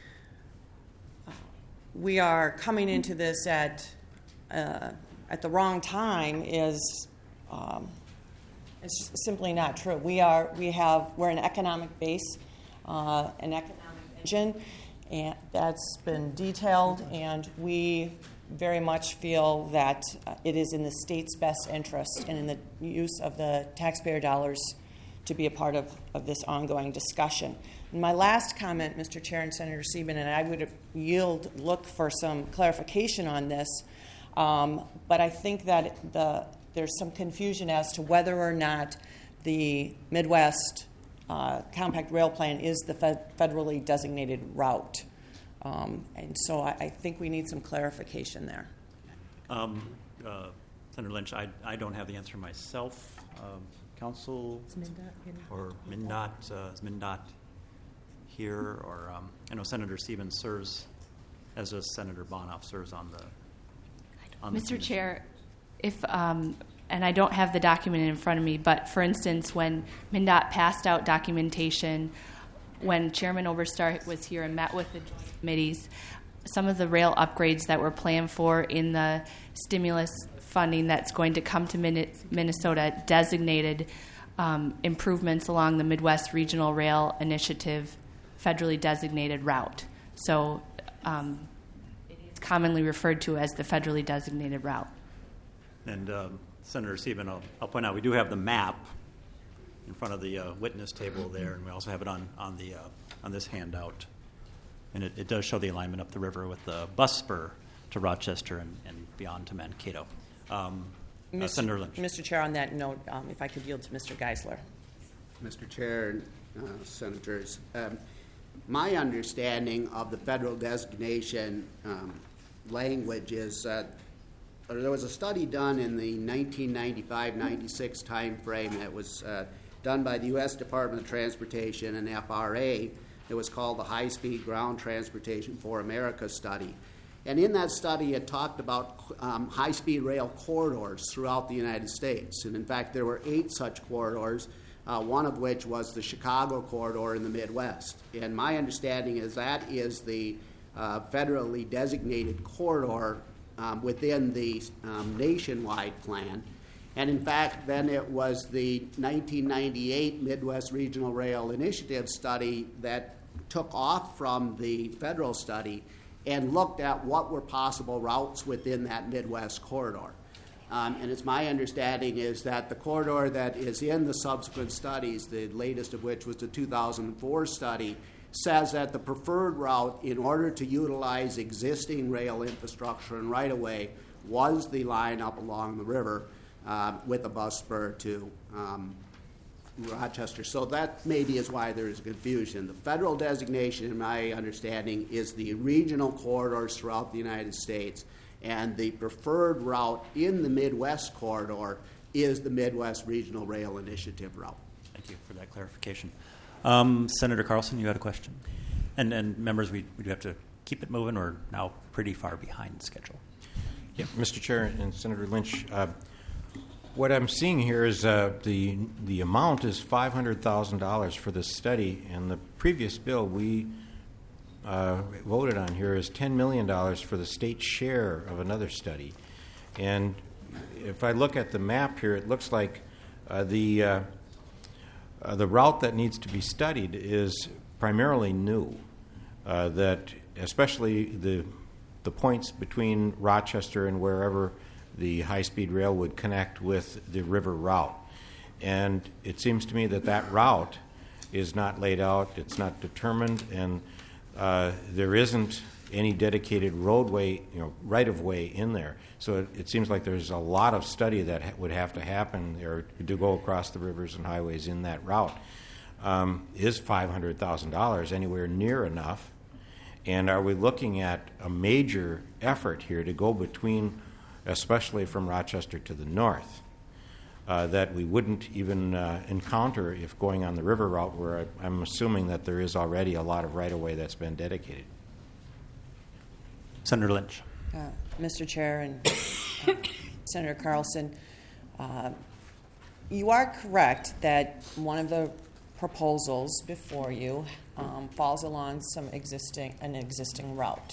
uh, we are coming into this at uh, at the wrong time is um, it's simply not true. We are we have we're an economic base, uh, an economic engine, and that's been detailed. And we very much feel that uh, it is in the state's best interest and in the use of the taxpayer dollars to be a part of, of this ongoing discussion. And my last comment, Mister Chair and Senator Sieben, and I would yield look for some clarification on this. Um, but I think that the, there's some confusion as to whether or not the Midwest uh, Compact Rail Plan is the fed- federally designated route. Um, and so I, I think we need some clarification there. Um, uh, Senator Lynch, I, I don't have the answer myself. Um, Council or MnDOT, uh, is MnDOT here? Or um, I know Senator Stevens serves, as does Senator Bonoff, serves on the Mister Chair, if um, and I don't have the document in front of me, but for instance, when MnDOT passed out documentation, when Chairman Oberstar was here and met with the committees, some of the rail upgrades that were planned for in the stimulus funding that's going to come to Minnesota designated um, improvements along the Midwest Regional Rail Initiative federally designated route. So um, commonly referred to as the federally designated route. And um, Senator Sieben, I'll, I'll point out we do have the map in front of the uh, witness table there, and we also have it on on the uh, on this handout, and it, it does show the alignment up the river with the bus spur to Rochester and, and beyond to Mankato. Um, uh, Senator Lynch. Mister Chair, on that note, um, if I could yield to Mister Geisler. Mister Chair and uh, Senators, um, my understanding of the federal designation um, language is that uh, there was a study done in the nineteen ninety-five ninety-six time frame that was uh, done by the U S Department of Transportation and F R A. It was called the High Speed Ground Transportation for America study. And in that study, it talked about um, high-speed rail corridors throughout the United States. And in fact, there were eight such corridors, uh, one of which was the Chicago corridor in the Midwest. And my understanding is that is the uh, federally designated corridor um, within the um, nationwide plan. And in fact, then it was the nineteen ninety-eight Midwest Regional Rail Initiative study that took off from the federal study and looked at what were possible routes within that Midwest corridor. Um, and it's my understanding is that the corridor that is in the subsequent studies, the latest of which was the two thousand four study, says that the preferred route in order to utilize existing rail infrastructure and right-of-way was the line up along the river uh, with a bus spur to um, Rochester. So that maybe is why there is confusion. The federal designation, in my understanding, is the regional corridors throughout the United States, and the preferred route in the Midwest corridor is the Midwest Regional Rail Initiative route. Thank you for that clarification. Um, Senator Carlson, you had a question? And, and members, we, we do have to keep it moving. We're now pretty far behind schedule. Yeah, Mister Chair and Senator Lynch, uh, what I'm seeing here is uh, the the amount is five hundred thousand dollars for this study, and the previous bill we uh, voted on here is ten million dollars for the state share of another study. And if I look at the map here, it looks like uh, the uh, uh, the route that needs to be studied is primarily new, uh, that especially the the points between Rochester and wherever the high-speed rail would connect with the river route. And it seems to me that that route is not laid out, it's not determined, and uh, there isn't any dedicated roadway, you know, right-of-way in there. So it, it seems like there's a lot of study that ha- would have to happen there to go across the rivers and highways in that route. Um, is five hundred thousand dollars anywhere near enough? And are we looking at a major effort here to go between, especially from Rochester to the north, uh, that we wouldn't even uh, encounter if going on the river route, where I, I'm assuming that there is already a lot of right-of-way that's been dedicated? Senator Lynch. Uh, Mister Chair and uh, Senator Carlson, uh, you are correct that one of the proposals before you um, falls along some existing an existing route.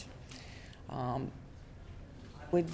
Um, would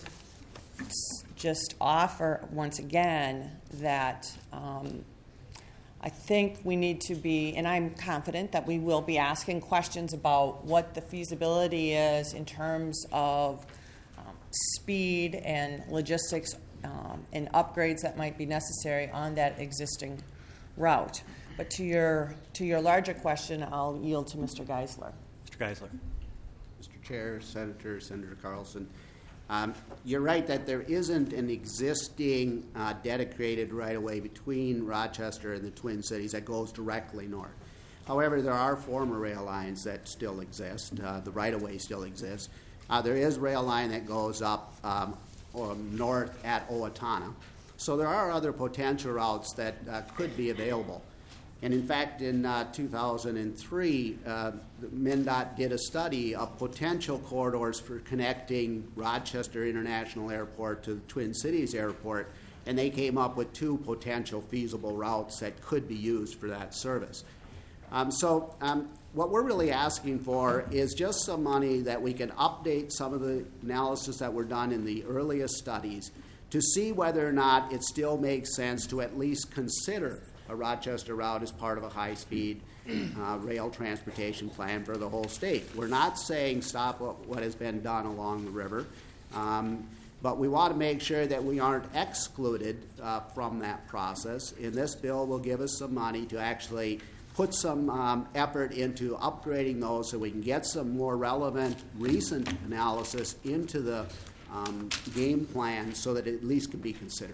s- just offer once again that um, I think we need to be, and I'm confident that we will be asking questions about what the feasibility is in terms of um, speed and logistics um, and upgrades that might be necessary on that existing route. But to your to your larger question, I'll yield to Mister Geisler. Mister Geisler. Mister Chair, Senator, Senator Carlson, um, you're right that there isn't an existing uh, dedicated right-of-way between Rochester and the Twin Cities that goes directly north. However, there are former rail lines that still exist. Uh, the right-of-way still exists. Uh, there is rail line that goes up um, or north at Owatonna. So there are other potential routes that uh, could be available. And in fact, in uh, two thousand three, uh, MnDOT did a study of potential corridors for connecting Rochester International Airport to the Twin Cities Airport, and they came up with two potential feasible routes that could be used for that service. Um, so um, what we're really asking for is just some money that we can update some of the analysis that were done in the earliest studies to see whether or not it still makes sense to at least consider a Rochester route as part of a high-speed uh, rail transportation plan for the whole state. We're not saying stop what, what has been done along the river, um, but we want to make sure that we aren't excluded uh, from that process. And this bill will give us some money to actually put some um, effort into upgrading those so we can get some more relevant, recent analysis into the um, game plan so that it at least can be considered.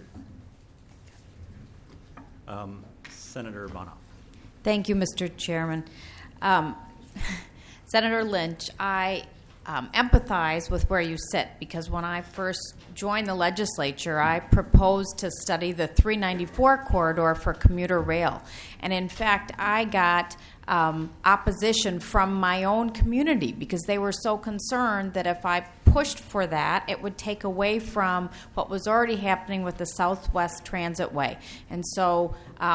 Um, Senator Bonoff. Thank you, Mister Chairman. Um, Senator Lynch, I um, empathize with where you sit, because when I first joined the legislature, I proposed to study the three ninety-four corridor for commuter rail. And in fact, I got um, opposition from my own community because they were so concerned that if I pushed for that, it would take away from what was already happening with the Southwest Transit Way. And so um,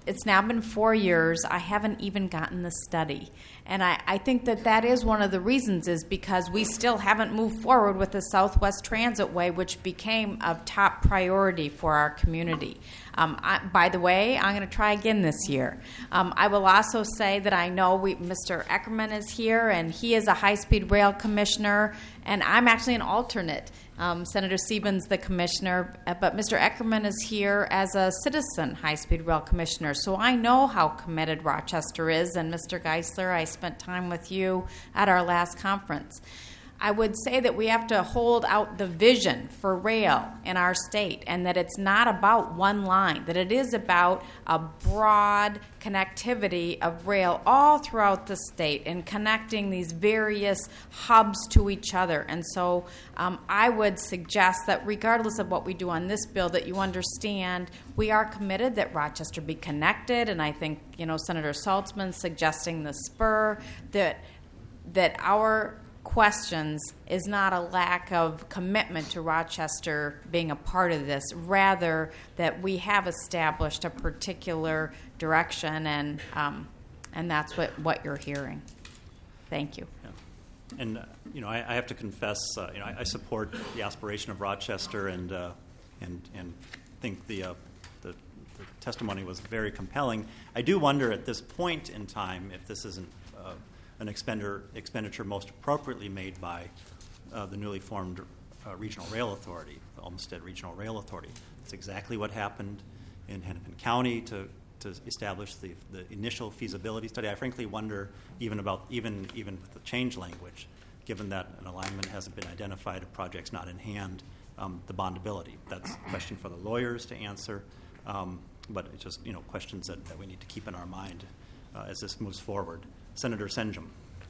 it's now been four years. I haven't even gotten the study. And I, I think that that is one of the reasons is because we still haven't moved forward with the Southwest Transitway, which became a top priority for our community. Um, I, by the way, I'm going to try again this year. Um, I will also say that I know we, Mister Eckerman is here, and he is a high-speed rail commissioner, and I'm actually an alternate. Um, Senator Siebens, the commissioner, but Mister Eckerman is here as a citizen high-speed rail commissioner. So I know how committed Rochester is, and Mister Geisler, I spent time with you at our last conference. I would say that we have to hold out the vision for rail in our state, and that it's not about one line, that it is about a broad connectivity of rail all throughout the state and connecting these various hubs to each other. And so um, I would suggest that regardless of what we do on this bill, that you understand we are committed that Rochester be connected, and I think, you know, Senator Saltzman suggesting the spur, that that our questions is not a lack of commitment to Rochester being a part of this, rather that we have established a particular direction, and um, and that's what, what you're hearing. Thank you. Yeah. And uh, you know, I, I have to confess, uh, you know, I, I support the aspiration of Rochester, and uh, and and think the, uh, the the testimony was very compelling. I do wonder at this point in time if this isn't Uh, an expenditure, expenditure most appropriately made by uh, the newly formed uh, Regional Rail Authority, the Olmsted Regional Rail Authority. That's exactly what happened in Hennepin County to, to establish the, the initial feasibility study. I frankly wonder even about, even, even with the change language, given that an alignment hasn't been identified, a project's not in hand, um, the bondability. That's a question for the lawyers to answer, um, but it's just, you know, questions that, that we need to keep in our mind uh, as this moves forward. Senator Senjum.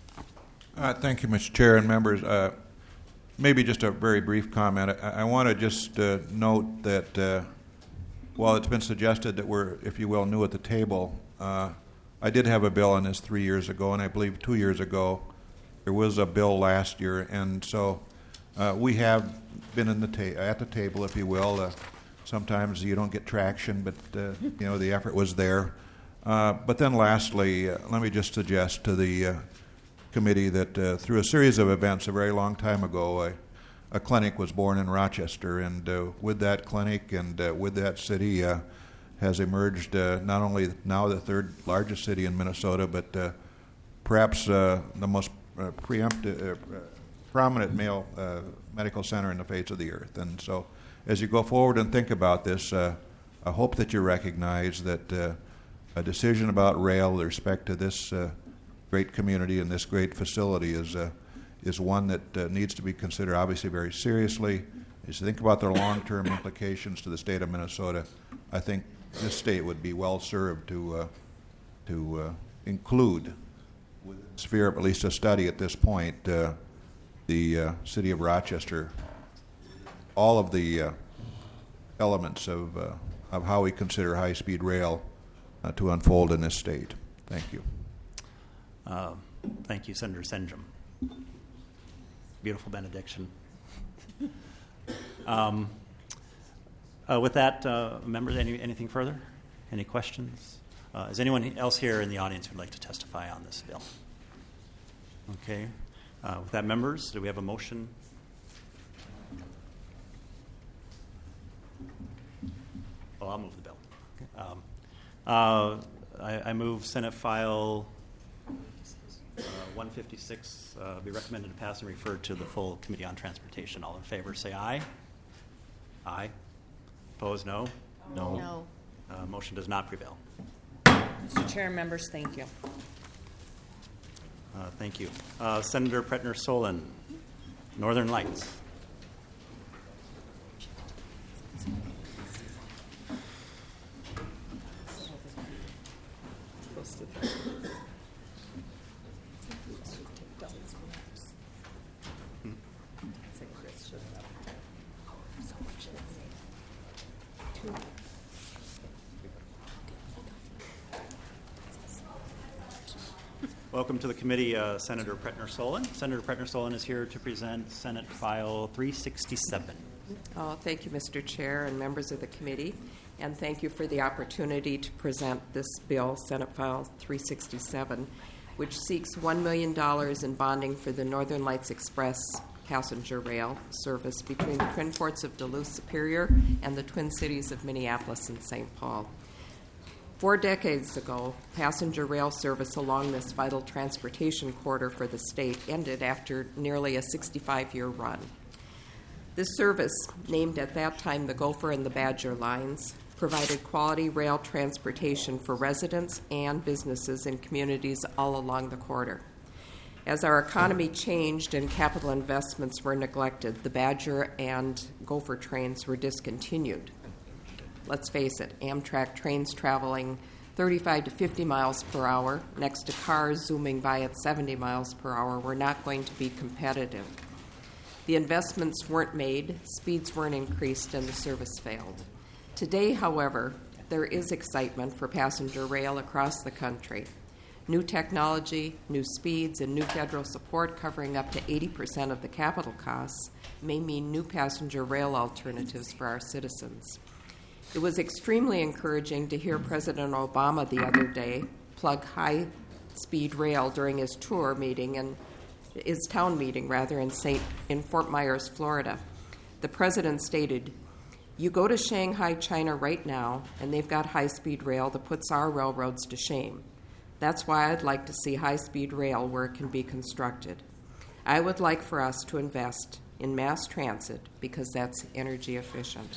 Uh, thank you, Mister Chair and members. Uh, maybe just a very brief comment. I, I want to just uh, note that uh, while it's been suggested that we're, if you will, new at the table, uh, I did have a bill on this three years ago, and I believe two years ago there was a bill last year, and so uh, we have been in the ta- at the table, if you will. Uh, sometimes you don't get traction, but uh, you know the effort was there. Uh, but then lastly, uh, let me just suggest to the uh, committee that uh, through a series of events a very long time ago, a, a clinic was born in Rochester, and uh, with that clinic and uh, with that city uh, has emerged uh, not only now the third largest city in Minnesota, but uh, perhaps uh, the most uh, preemptive, uh, prominent male uh, medical center in the face of the earth. And so as you go forward and think about this, uh, I hope that you recognize that uh, a decision about rail with respect to this uh, great community and this great facility is uh, is one that uh, needs to be considered obviously very seriously. As you think about the long-term implications to the state of Minnesota, I think this state would be well served to uh, to uh, include within the sphere of at least a study at this point uh, the uh, city of Rochester, all of the uh, elements of uh, of how we consider high-speed rail Uh, to unfold in this state. Thank you. Uh, thank you, Senator Senjum. Beautiful benediction. um, uh, with that, uh, members, any, anything further? Any questions? Uh, is anyone else here in the audience who would like to testify on this bill? Okay. Uh, with that, members, do we have a motion? Well, I'll move the bill. Okay. Um, Uh, I, I move Senate File uh, one fifty-six uh, be recommended to pass and referred to the full Committee on Transportation. All in favor say aye. Aye. Opposed, no? No. No. Uh, motion does not prevail. Mister Chair and members, thank you. Uh, thank you. Uh, Senator Pretner-Solon, Northern Lights. Welcome to the committee, uh, Senator Pretner-Solon. Senator Pretner-Solon is here to present Senate File three sixty-seven. Oh, thank you, Mister Chair and members of the committee. and thank you for the opportunity to present this bill, Senate File three sixty-seven, which seeks one million dollars in bonding for the Northern Lights Express passenger rail service between the Twin Ports of Duluth Superior and the Twin Cities of Minneapolis and Saint Paul. Four decades ago, passenger rail service along this vital transportation corridor for the state ended after nearly a sixty-five-year run. This service, named at that time the Gopher and the Badger lines, provided quality rail transportation for residents and businesses in communities all along the corridor. As our economy changed and capital investments were neglected, the Badger and Gopher trains were discontinued. Let's face it, Amtrak trains traveling thirty-five to fifty miles per hour next to cars zooming by at seventy miles per hour were not going to be competitive. The investments weren't made, speeds weren't increased, and the service failed. Today, however, there is excitement for passenger rail across the country. New technology, new speeds, and new federal support covering up to eighty percent of the capital costs may mean new passenger rail alternatives for our citizens. It was extremely encouraging to hear President Obama the other day plug high-speed rail during his tour meeting and his town meeting, rather, in Saint in Fort Myers, Florida. The president stated, "You go to Shanghai, China right now, and they've got high-speed rail that puts our railroads to shame. That's why I'd like to see high-speed rail where it can be constructed. I would like for us to invest in mass transit because that's energy efficient."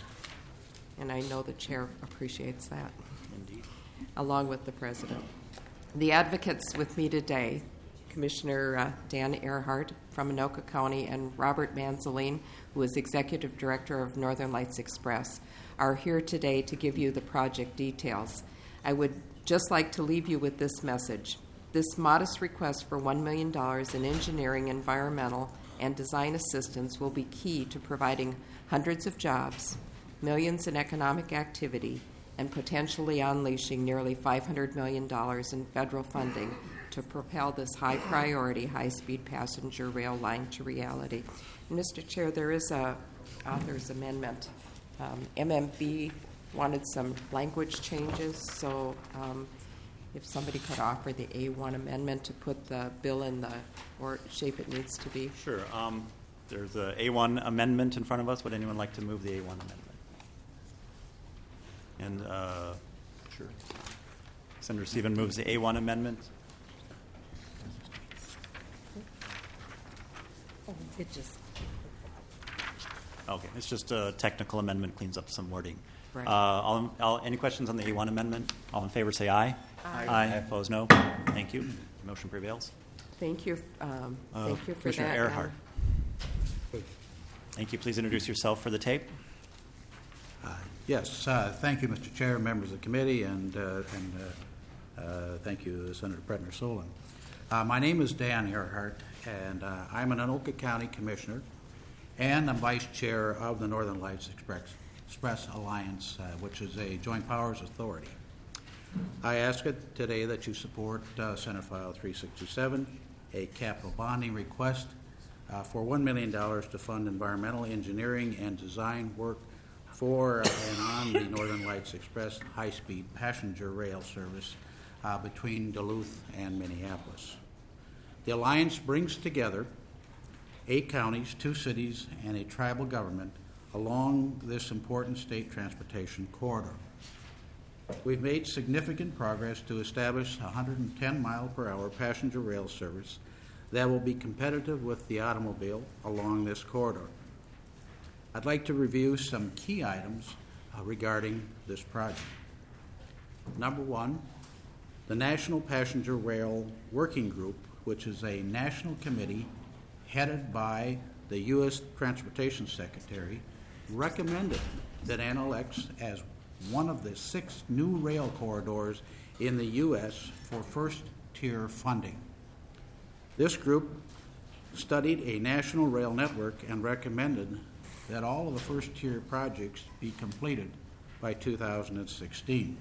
And I know the chair appreciates that. Indeed. Along with the president. The advocates with me today, Commissioner uh, Dan Earhart from Anoka County and Robert Manzeline, who is Executive Director of Northern Lights Express, are here today to give you the project details. I would just like to leave you with this message. This modest request for one million dollars in engineering, environmental, and design assistance will be key to providing hundreds of jobs, millions in economic activity, and potentially unleashing nearly five hundred million dollars in federal funding to propel this high-priority, high-speed passenger rail line to reality. And Mister Chair, there is a author's amendment. Um, M M B wanted some language changes, so um, if somebody could offer the A one amendment to put the bill in the or shape it needs to be. Sure. Um, there's a A one amendment in front of us. Would anyone like to move the A one amendment? And uh, sure. Senator Stephen moves the A one amendment. Oh, it just. Okay, it's just a technical amendment, cleans up some wording. Right. Uh, all, all, any questions on the A one amendment? All in favor say aye. Aye. Aye. Opposed, no. Thank you. Motion prevails. Thank you. Um, Uh, thank you for Commissioner that. Earhart. Um, Thank you. Please introduce yourself for the tape. Uh, Yes, uh, thank you, Mister Chair, members of the committee, and, uh, and uh, uh, thank you, Senator Predner Solon. Uh, my name is Dan Earhart, and uh, I'm an Anoka County Commissioner, and I'm Vice Chair of the Northern Lights Express, Express Alliance, uh, which is a joint powers authority. I ask it today that you support uh, Senate File three sixty-seven, a capital bonding request uh, for one million dollars to fund environmental engineering and design work for and on the Northern Lights Express high-speed passenger rail service uh, between Duluth and Minneapolis. The alliance brings together eight counties, two cities, and a tribal government along this important state transportation corridor. We've made significant progress to establish a one hundred ten mile per hour passenger rail service that will be competitive with the automobile along this corridor. I'd like to review some key items uh, regarding this project. Number one, the National Passenger Rail Working Group, which is a national committee headed by the U S Transportation Secretary, recommended that N L X as one of the six new rail corridors in the U S for first-tier funding. This group studied a national rail network and recommended that all of the first-tier projects be completed by two thousand sixteen.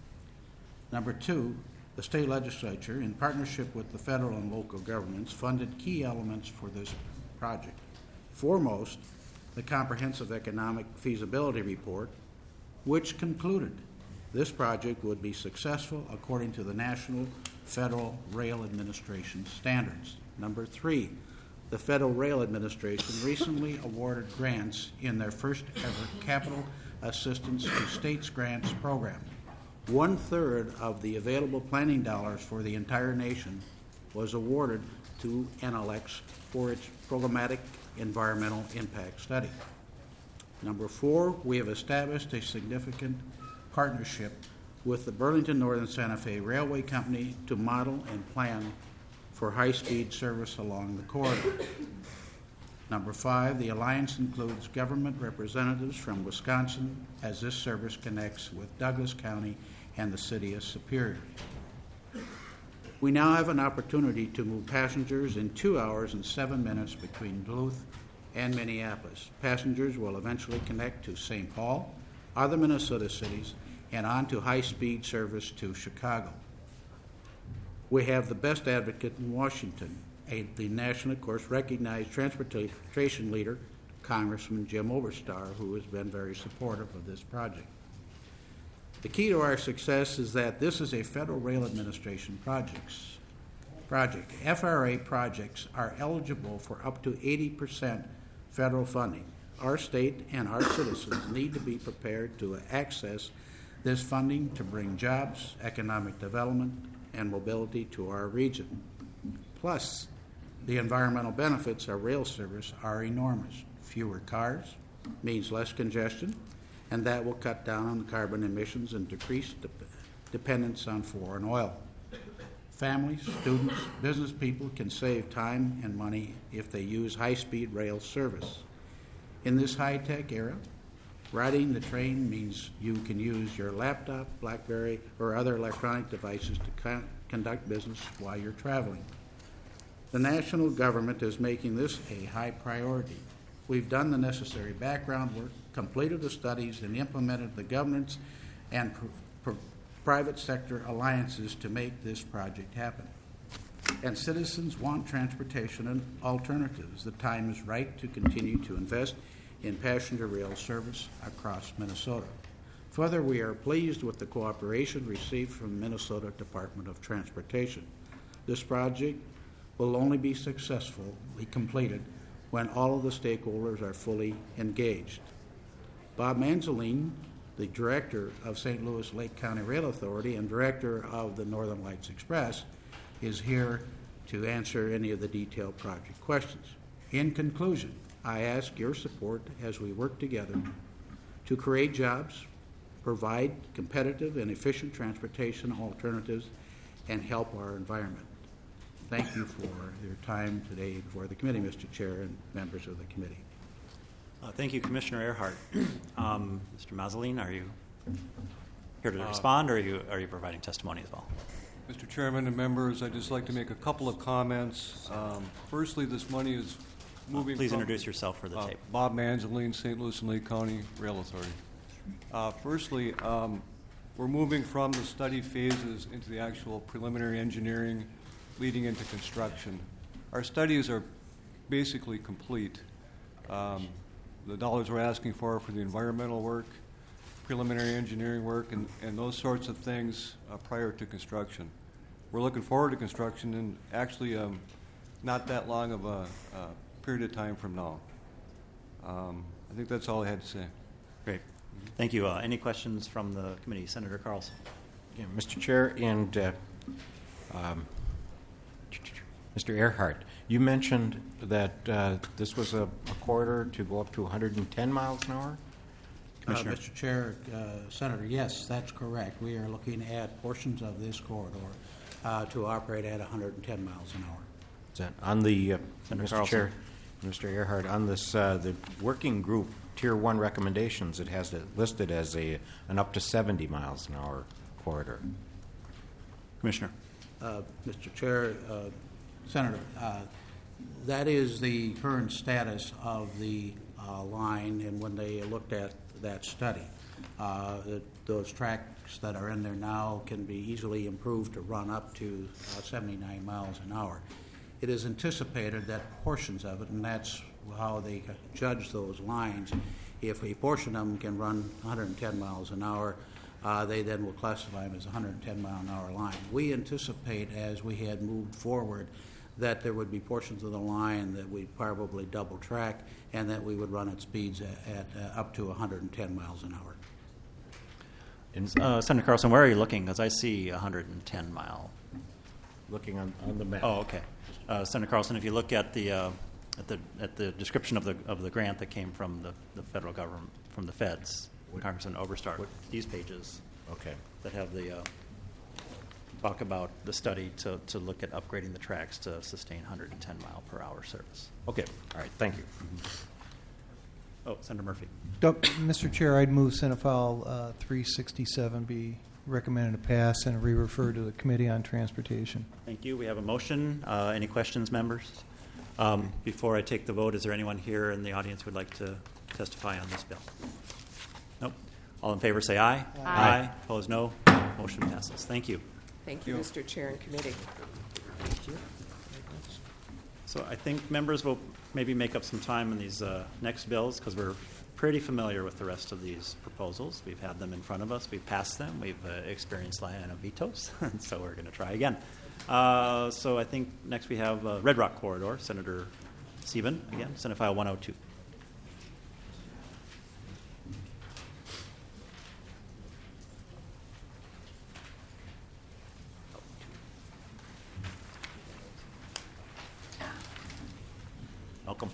Number two, the state legislature, in partnership with the federal and local governments, funded key elements for this project. Foremost, the Comprehensive Economic Feasibility Report, which concluded this project would be successful according to the National Federal Rail Administration standards. Number three, the Federal Rail Administration recently awarded grants in their first ever Capital Assistance to States Grants program. One third of the available planning dollars for the entire nation was awarded to N L X for its programmatic environmental impact study. Number four, we have established a significant partnership with the Burlington Northern Santa Fe Railway Company to model and plan for high-speed service along the corridor. Number five, the alliance includes government representatives from Wisconsin as this service connects with Douglas County and the city of Superior. We now have an opportunity to move passengers in two hours and seven minutes between Duluth and Minneapolis. Passengers will eventually connect to Saint Paul, other Minnesota cities, and on to high-speed service to Chicago. We have the best advocate in Washington, a, the national, of course, recognized transportation leader, Congressman Jim Oberstar, who has been very supportive of this project. The key to our success is that this is a Federal Rail Administration projects, project. F R A projects are eligible for up to eighty percent federal funding. Our state and our citizens need to be prepared to access this funding to bring jobs, economic development, and mobility to our region. Plus, the environmental benefits of rail service are enormous. Fewer cars means less congestion, and that will cut down on carbon emissions and decrease de- dependence on foreign oil. Families, students, business people can save time and money if they use high-speed rail service. In this high-tech era, riding the train means you can use your laptop, BlackBerry, or other electronic devices to con- conduct business while you're traveling. The national government is making this a high priority. We've done the necessary background work, completed the studies, and implemented the governance and pr- pr- private sector alliances to make this project happen. And citizens want transportation and alternatives. The time is right to continue to invest in passenger rail service across Minnesota. Further, we are pleased with the cooperation received from the Minnesota Department of Transportation. This project will only be successfully completed when all of the stakeholders are fully engaged. Bob Manzeline, the director of Saint Louis Lake County Rail Authority and director of the Northern Lights Express, is here to answer any of the detailed project questions. In conclusion, I ask your support as we work together to create jobs, provide competitive and efficient transportation alternatives, and help our environment. Thank you for your time today before the committee, Mister Chair, and members of the committee. Uh, thank you, Commissioner Earhart. Um, Mister Mazzoline, are you here to respond, or are you, are you providing testimony as well? Mister Chairman and members, I'd just like to make a couple of comments. Um, firstly, this money is moving uh, Please from, introduce yourself for the uh, tape. Bob Manzeline, Saint Louis and Lake County Rail Authority. Uh, firstly, um, we're moving from the study phases into the actual preliminary engineering leading into construction. Our studies are basically complete. Um, the dollars we're asking for are for the environmental work, preliminary engineering work, and, and those sorts of things uh, prior to construction. We're looking forward to construction and actually um, not that long of a, a period of time from now. Um, I think that's all I had to say. Great. Thank you. Uh, any questions from the committee? Senator Carlson. Yeah, Mister Chair and uh, um, Mister Earhart, you mentioned that uh, this was a, a corridor to go up to one hundred ten miles an hour? Uh, Mister Chair, uh, Senator, yes, that's correct. We are looking at portions of this corridor uh, to operate at one hundred ten miles an hour. Is that on the, uh, Mister Carlson. Chair, Mister Earhart, on this, uh, the working group Tier one recommendations, it has it listed as a an up to seventy miles an hour corridor. Commissioner. Uh, Mister Chair, uh, Senator, uh, that is the current status of the uh, line, and when they looked at that study, uh, the, those tracks that are in there now can be easily improved to run up to uh, seventy-nine miles an hour. It is anticipated that portions of it, and that's how they judge those lines, if a portion of them can run one hundred ten miles an hour, uh, they then will classify them as a one hundred ten mile an hour line. We anticipate, as we had moved forward, that there would be portions of the line that we'd probably double track and that we would run at speeds at, at uh, up to one hundred ten miles an hour. Uh, Senator Carlson, where are you looking? Because I see one hundred ten mile. Looking on, on the map. Oh, okay. Uh, Senator Carlson, if you look at the uh, at the at the description of the of the grant that came from the, the federal government, from the feds, what, Congressman Oberstart, what, these pages, okay, that have the uh, talk about the study to, to look at upgrading the tracks to sustain one hundred ten mile per hour service. Okay. All right. Thank you. Mm-hmm. Oh, Senator Murphy. Mister Chair, I'd move Senate File uh, three sixty-seven be recommended to pass and re-referred to the Committee on Transportation. Thank you. We have a motion. Uh, any questions, members? Um, before I take the vote, is there anyone here in the audience who would like to testify on this bill? Nope. All in favor say aye. Aye. Aye. Opposed, no. Motion passes. Thank you. Thank you, Mister Chair and Committee. Thank you. So I think members will maybe make up some time in these uh, next bills because we're pretty familiar with the rest of these proposals. We've had them in front of us. We've passed them. We've uh, experienced line of vetoes, so we're going to try again. Uh, so I think next we have uh, Red Rock Corridor, Senator Sieben, again, Senate File one oh two. Welcome.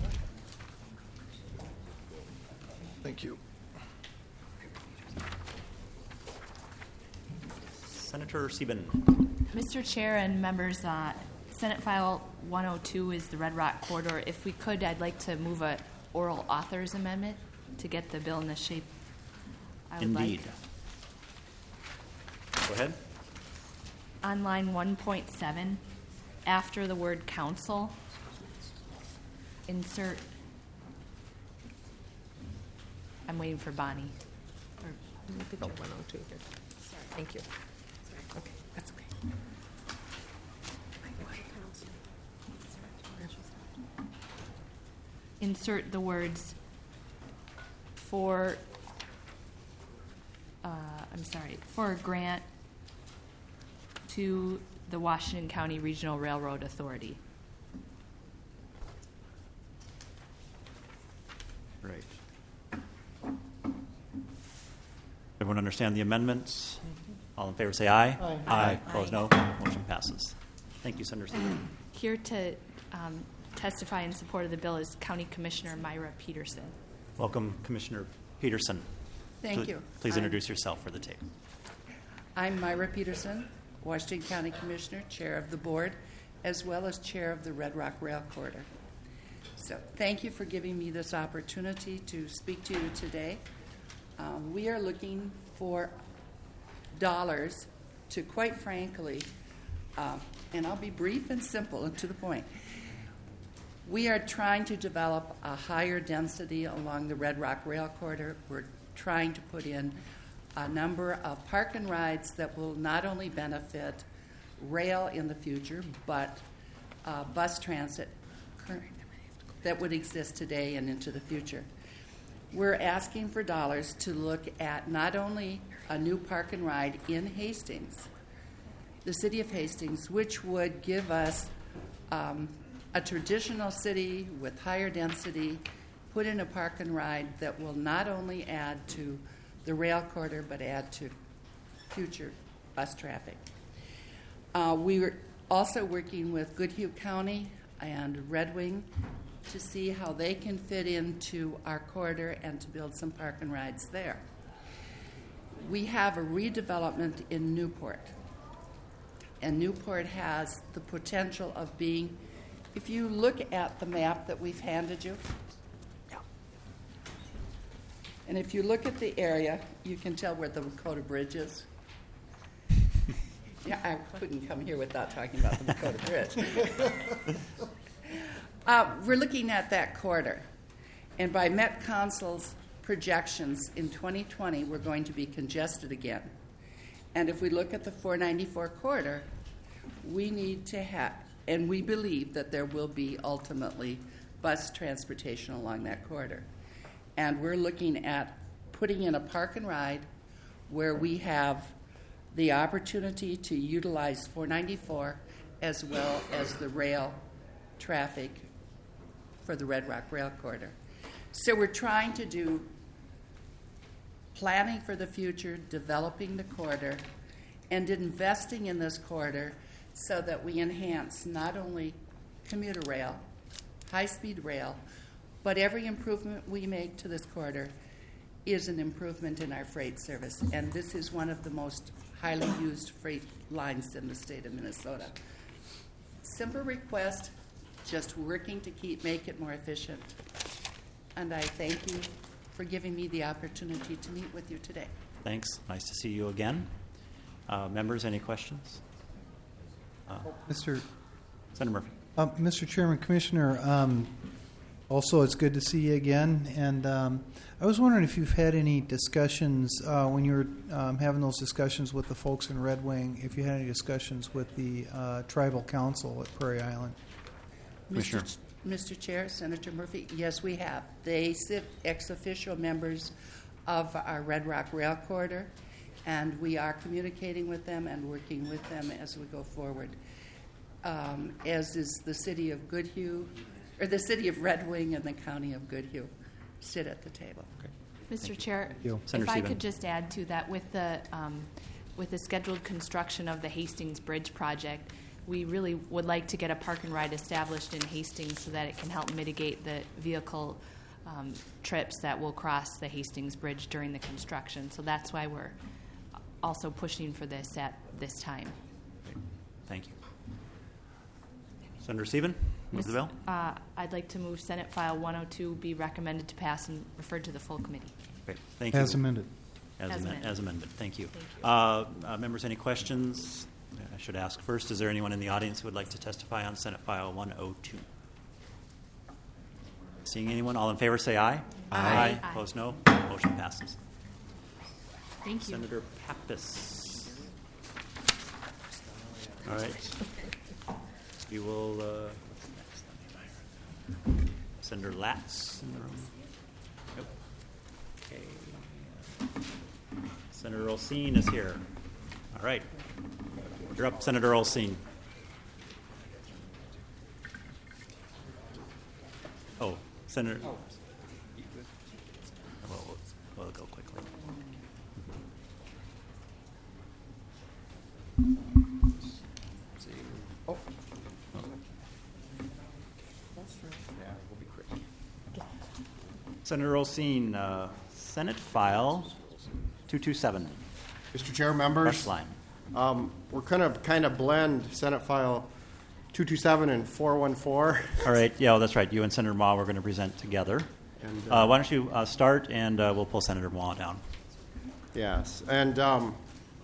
Thank you. Senator Sieben. Mister Chair and members, uh, Senate File one oh two is the Red Rock Corridor. If we could, I'd like to move a oral author's amendment to get the bill in the shape I would Indeed. like. Go ahead. On line one point seven, after the word council, insert, I'm waiting for Bonnie. Or, look at your one oh two here. Sorry. Thank you. Okay, that's okay. Insert the words for, uh, I'm sorry, for a grant to the Washington County Regional Railroad Authority. Right. Everyone understand the amendments? All in favor say aye. Aye. Aye. Aye. Opposed, no. Motion passes. Thank you, Senator Sieben. Here to um, testify in support of the bill is County Commissioner Myra Peterson. Welcome, Commissioner Peterson. Thank Pl- you. Please I'm- introduce yourself for the tape. I'm Myra Peterson, Washington County Commissioner, Chair of the Board, as well as Chair of the Red Rock Rail Corridor. So thank you for giving me this opportunity to speak to you today. Um, we are looking for dollars to, quite frankly, uh, and I'll be brief and simple and to the point. We are trying to develop a higher density along the Red Rock Rail Corridor. We're trying to put in a number of park and rides that will not only benefit rail in the future, but uh, bus transit that would exist today and into the future. We're asking for dollars to look at not only a new park and ride in Hastings, the city of Hastings, which would give us um, a traditional city with higher density, put in a park and ride that will not only add to the rail corridor, but add to future bus traffic. Uh, we were also working with Goodhue County and Red Wing to see how they can fit into our corridor and to build some park and rides there. We have a redevelopment in Newport, and Newport has the potential of being, if you look at the map that we've handed you, and if you look at the area, you can tell where the Lakota Bridge is. Yeah, I couldn't come here without talking about the Lakota Bridge. uh, we're looking at that corridor. And by Met Council's projections, in twenty twenty, we're going to be congested again. And if we look at the four ninety-four corridor, we need to have, and we believe that there will be ultimately bus transportation along that corridor. and we're looking at putting in a park and ride where we have the opportunity to utilize four ninety-four as well as the rail traffic for the Red Rock Rail Corridor. So we're trying to do planning for the future, developing the corridor, and investing in this corridor so that we enhance not only commuter rail, high-speed rail, but every improvement we make to this corridor is an improvement in our freight service. And this is one of the most highly used freight lines in the state of Minnesota. Simple request, just working to keep make it more efficient. And I thank you for giving me the opportunity to meet with you today. Thanks. Nice to see you again. Uh, members, any questions? Uh, Mister Senator Murphy. Uh, Mister Chairman, Commissioner, um, also it's good to see you again. And um, I was wondering if you've had any discussions uh, when you were um, having those discussions with the folks in Red Wing, if you had any discussions with the uh, Tribal Council at Prairie Island. Mister Ch- Mister Chair, Senator Murphy, yes, we have. They sit ex officio members of our Red Rock Rail Corridor, and we are communicating with them and working with them as we go forward. Um, as is the city of Goodhue, or the city of Red Wing and the county of Goodhue, sit at the table. Okay. Mister Chair, you. if Senator I Stephen. could just add to that, with the um, with the scheduled construction of the Hastings Bridge project, we really would like to get a park and ride established in Hastings so that it can help mitigate the vehicle um, trips that will cross the Hastings Bridge during the construction. So that's why we're also pushing for this at this time. Okay. Thank you. Senator Stephen, move the bill. Uh, I'd like to move Senate File one oh two be recommended to pass and referred to the full committee. Great. Thank you. As amended. As, As amen- amended. as amended. Thank you. Thank you. Uh, uh, members, any questions? I should ask first, is there anyone in the audience who would like to testify on Senate File one oh two? Seeing anyone, all in favor say aye. Aye. Aye. Opposed, no. Motion passes. Thank you. Senator Pappas. All right. We will. Uh, Senator Latz in the room. Nope. Okay. Senator Olsine is here. All right. You're up, Senator Olsine. Oh, Senator. Oh. We'll, we'll go quickly. Oh. Senator Olsine, uh, Senate File two two seven. Mister Chair, members, Rush line. um, we're kind of kind of blend Senate File two two seven and four one four. All right, yeah, well, that's right. You and Senator Ma were going to present together. And, uh, uh, why don't you uh, start, and uh, we'll pull Senator Ma down. Yes, and um,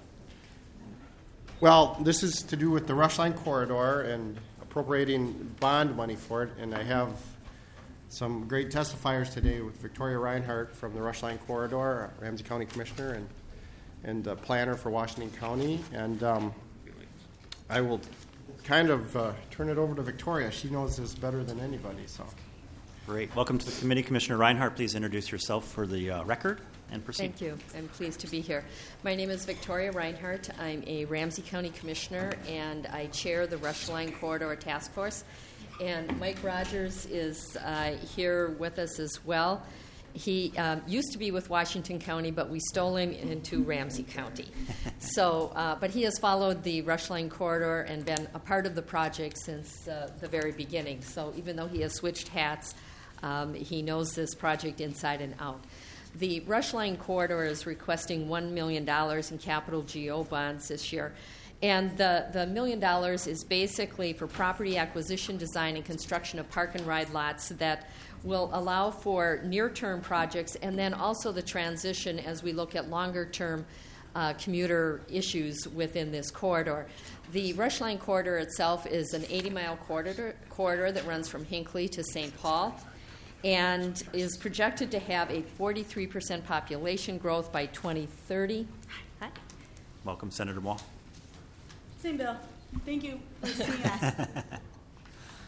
well, this is to do with the Rush Line corridor and appropriating bond money for it. And I have some great testifiers today with Victoria Reinhardt from the Rush Line corridor, Ramsey County Commissioner and and uh, planner for Washington County. And um, I will kind of uh, turn it over to Victoria. She knows this better than anybody. So, great. Welcome to the committee, Commissioner Reinhardt. Please introduce yourself for the uh, record and proceed. Thank you. I'm pleased to be here. My name is Victoria Reinhardt. I'm a Ramsey County Commissioner, and I chair the Rush Line Corridor Task Force. And Mike Rogers is uh, here with us as well. He um, used to be with Washington County, but we stole him into Ramsey County. So, uh, but he has followed the Rush Line Corridor and been a part of the project since uh, the very beginning. So even though he has switched hats, um, he knows this project inside and out. The Rush Line Corridor is requesting one million dollars in capital G O bonds this year. And the, the million dollars is basically for property acquisition, design, and construction of park and ride lots that will allow for near-term projects, and then also the transition as we look at longer-term uh, commuter issues within this corridor. The Rush Line Corridor itself is an eighty-mile corridor, corridor that runs from Hinckley to Saint Paul and is projected to have a forty-three percent population growth by twenty thirty. Hi. Welcome, Senator Ma. Same bill. Thank you for seeing us.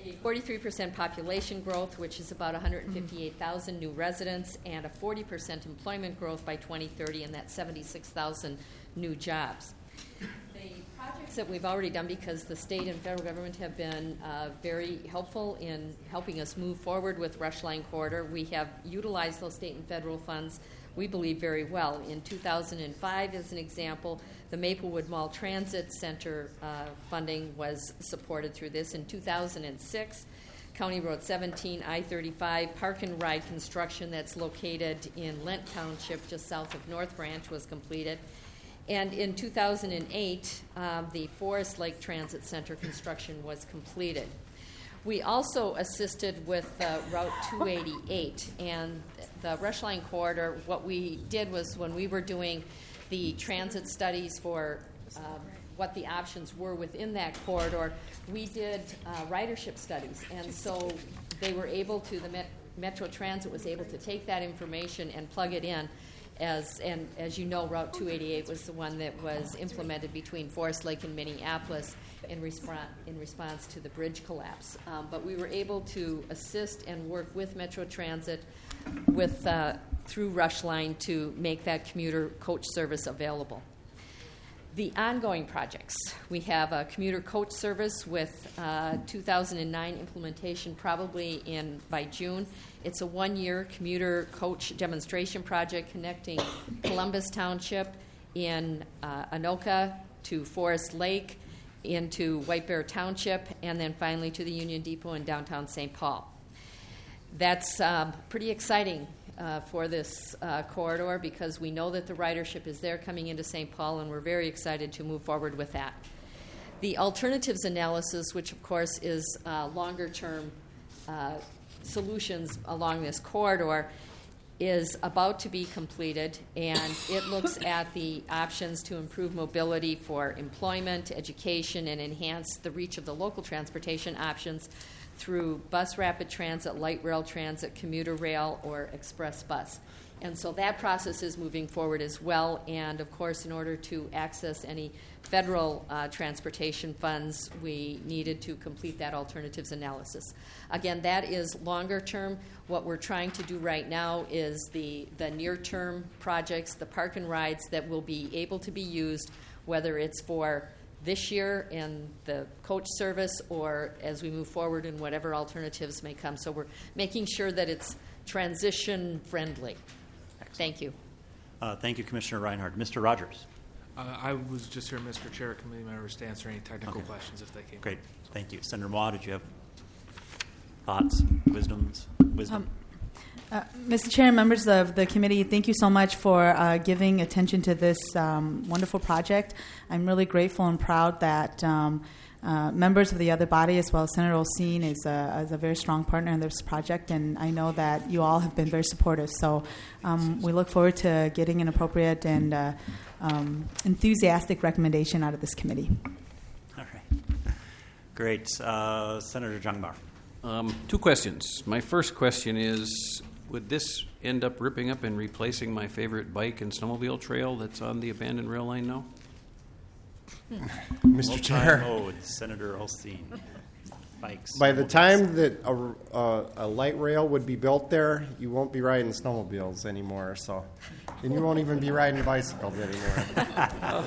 a forty-three percent population growth, which is about one hundred fifty-eight thousand new residents, and a forty percent employment growth by twenty thirty, and that's seventy-six thousand new jobs. The projects that we've already done, because the state and federal government have been uh, very helpful in helping us move forward with Rush Line Corridor, we have utilized those state and federal funds, we believe, very well. In two thousand five, as an example, the Maplewood Mall Transit Center uh, funding was supported through this. In two thousand six, County Road seventeen, I thirty-five, Park and Ride construction that's located in Lent Township, just south of North Branch, was completed. And in two thousand eight, um, the Forest Lake Transit Center construction was completed. We also assisted with uh, Route two eighty-eight, and the Rush Line Corridor. What we did was, when we were doing the transit studies for um, what the options were within that corridor, we did uh, ridership studies, and so they were able to, the Met- Metro Transit was able to take that information and plug it in. As, and as you know, Route two eighty-eight was the one that was implemented between Forest Lake and Minneapolis in, respons- in response to the bridge collapse. Um, but we were able to assist and work with Metro Transit with, uh, through Rush Line to make that commuter coach service available. The ongoing projects. We have a commuter coach service with uh, two thousand nine implementation probably in by June. It's a one-year commuter coach demonstration project connecting Columbus Township in uh, Anoka to Forest Lake, into White Bear Township, and then finally to the Union Depot in downtown Saint Paul. That's um, pretty exciting uh, for this uh, corridor, because we know that the ridership is there coming into Saint Paul, and we're very excited to move forward with that. The alternatives analysis, which of course is uh, longer-term uh, solutions along this corridor, is about to be completed, and it looks at the options to improve mobility for employment, education, and enhance the reach of the local transportation options through bus rapid transit, light rail transit, commuter rail, or express bus. And so that process is moving forward as well. And of course, in order to access any federal uh, transportation funds, we needed to complete that alternatives analysis. Again, that is longer term. What we're trying to do right now is the, the near term projects, the park and rides that will be able to be used, whether it's for this year in the coach service or as we move forward in whatever alternatives may come. So we're making sure that it's transition friendly. Thank you. Uh, thank you, Commissioner Reinhardt. Mister Rogers. Uh, I was just here, Mister Chair, committee members, to answer any technical Okay. questions if they came. Great. Thank you. Senator Moore, did you have thoughts, wisdoms, wisdom? Um, uh, Mister Chair and members of the committee, thank you so much for uh, giving attention to this um, wonderful project. I'm really grateful and proud that um, uh, members of the other body, as well as Senator Olsen, is a, is a very strong partner in this project, and I know that you all have been very supportive. So um, we look forward to getting an appropriate and uh, um, enthusiastic recommendation out of this committee. All right. Great. Uh, Senator Jungmar. Um, two questions. My first question is, would this end up ripping up and replacing my favorite bike and snowmobile trail that's on the abandoned rail line now? Mister Chair. Mode, Senator Olsen. Bikes. By the time that a, a, a light rail would be built there, you won't be riding snowmobiles anymore. So, and you won't even be riding bicycles anymore.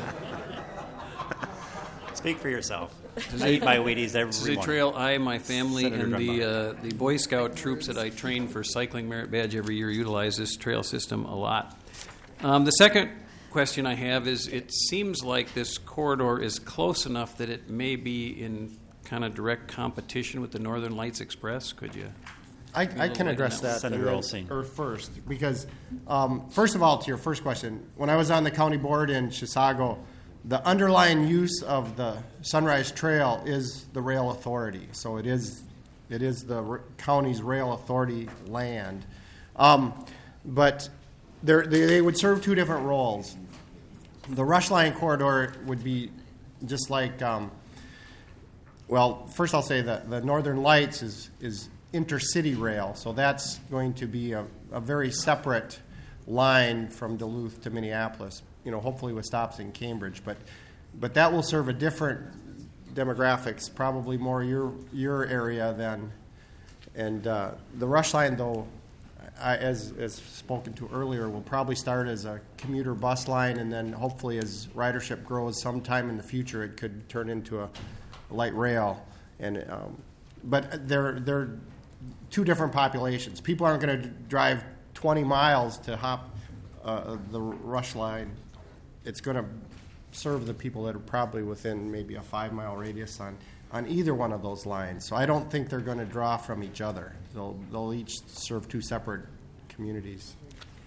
Speak for yourself. I eat my Wheaties every This is a morning. trail I, my family, Senator and the Jungmar. uh, the Boy Scout troops that I train for Cycling Merit Badge every year utilize this trail system a lot. Um, the second question I have is, it seems like this corridor is close enough that it may be in kind of direct competition with the Northern Lights Express. Could you? I, give me a I little can light on address one? that. Senator and then- Olsen. Or first, because um, first of all, to your first question, when I was on the county board in Chisago, the underlying use of the Sunrise Trail is the rail authority. So it is, it is the r- county's rail authority land. Um, but they're- they they would serve two different roles. The Rush Line corridor would be just like, um, well, first I'll say that the Northern Lights is is intercity rail, so that's going to be a, a very separate line from Duluth to Minneapolis, you know, hopefully with stops in Cambridge, but but that will serve a different demographics, probably more your your area than. And uh, the Rush Line, though, I, as as spoken to earlier, will probably start as a commuter bus line, and then hopefully, as ridership grows, sometime in the future, it could turn into a light rail. And um, but they're they're two different populations. People aren't going to drive twenty miles to hop uh, the Rush Line. It's going to serve the people that are probably within maybe a five mile radius on, on either one of those lines. So I don't think they're going to draw from each other. They'll they'll each serve two separate communities.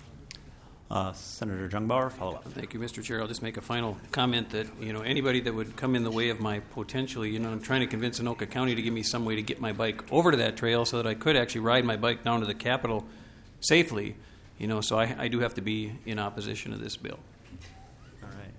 Uh, Senator Jungbauer, follow up. Thank you, Mister Chair. I'll just make a final comment that, you know, anybody that would come in the way of my potentially, you know, I'm trying to convince Anoka County to give me some way to get my bike over to that trail so that I could actually ride my bike down to the Capitol safely, you know, so I, I do have to be in opposition to this bill. All right.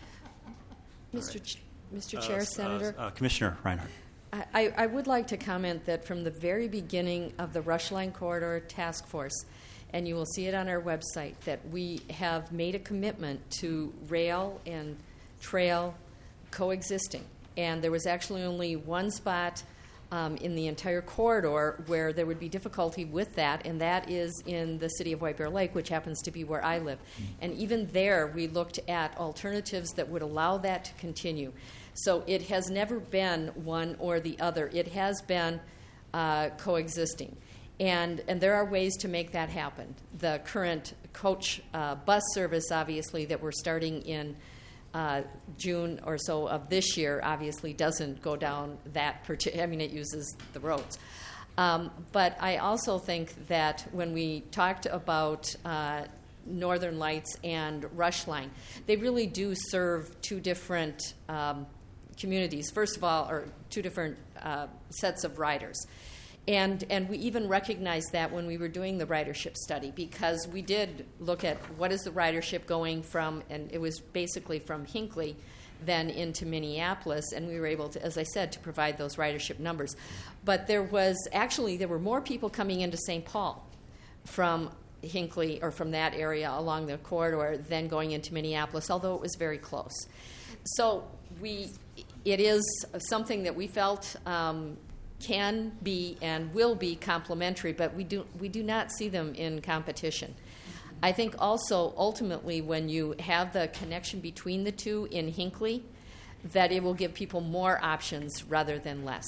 Mister Ch- Mister Uh, Chair, uh, Senator. uh, Commissioner Reinhardt. I, I would like to comment that from the very beginning of the Rush Line Corridor Task Force, and you will see it on our website, that we have made a commitment to rail and trail coexisting. And there was actually only one spot um, in the entire corridor where there would be difficulty with that, and that is in the city of White Bear Lake, which happens to be where I live. And even there, we looked at alternatives that would allow that to continue. So it has never been one or the other. It has been uh, coexisting. And, and there are ways to make that happen. The current coach uh, bus service, obviously, that we're starting in uh, June or so of this year, obviously doesn't go down that particular, I mean, it uses the roads. Um, but I also think that when we talked about uh, Northern Lights and Rush Line, they really do serve two different um, communities. First of all, or two different uh, sets of riders. And and we even recognized that when we were doing the ridership study, because we did look at what is the ridership going from, and it was basically from Hinckley then into Minneapolis, and we were able to, as I said, to provide those ridership numbers. But there was actually, there were more people coming into Saint Paul from Hinckley or from that area along the corridor than going into Minneapolis, although it was very close. So we, it is something that we felt um, can be and will be complementary, but we do we do not see them in competition. I think also ultimately when you have the connection between the two in Hinckley, that it will give people more options rather than less.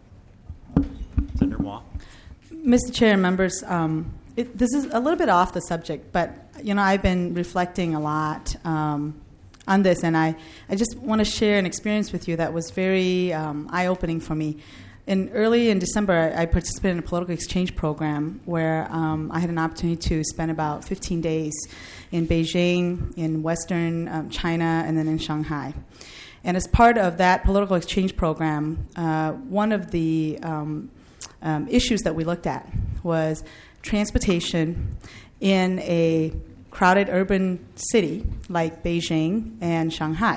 Senator Moore. Mister Chair and members, um, it, this is a little bit off the subject, but you know I've been reflecting a lot um, on this, and I, I just want to share an experience with you that was very um, eye-opening for me. In early in December, I participated in a political exchange program where um, I had an opportunity to spend about fifteen days in Beijing, in Western um, China, and then in Shanghai. And as part of that political exchange program, uh, one of the um, um, issues that we looked at was transportation in a crowded urban city like Beijing and Shanghai.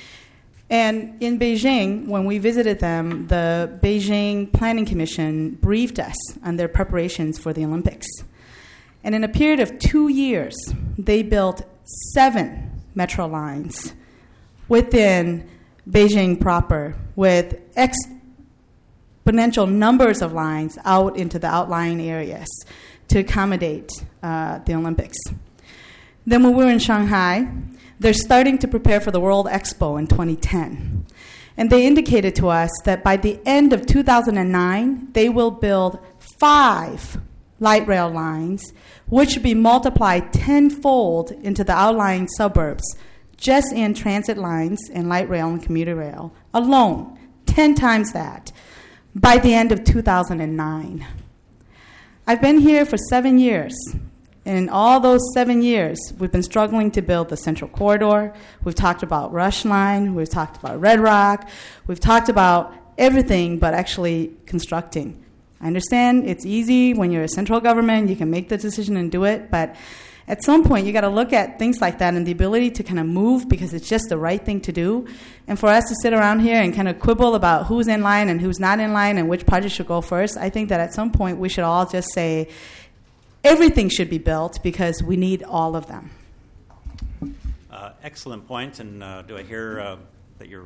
And in Beijing, when we visited them, the Beijing Planning Commission briefed us on their preparations for the Olympics. And in a period of two years, they built seven metro lines within Beijing proper, with exponential numbers of lines out into the outlying areas to accommodate uh, the Olympics. Then when we were in Shanghai, they're starting to prepare for the World Expo in twenty ten. And they indicated to us that by the end of two thousand nine, they will build five light rail lines, which should be multiplied tenfold into the outlying suburbs, just in transit lines and light rail and commuter rail alone, ten times that, by the end of two thousand nine. I've been here for seven years. In all those seven years, we've been struggling to build the Central Corridor. We've talked about Rush Line. We've talked about Red Rock. We've talked about everything but actually constructing. I understand it's easy when you're a central government. You can make the decision and do it. But at some point, you got to look at things like that and the ability to kind of move because it's just the right thing to do. And for us to sit around here and kind of quibble about who's in line and who's not in line and which project should go first, I think that at some point we should all just say, everything should be built because we need all of them. Uh, excellent point. And uh, do I hear uh, that you're uh,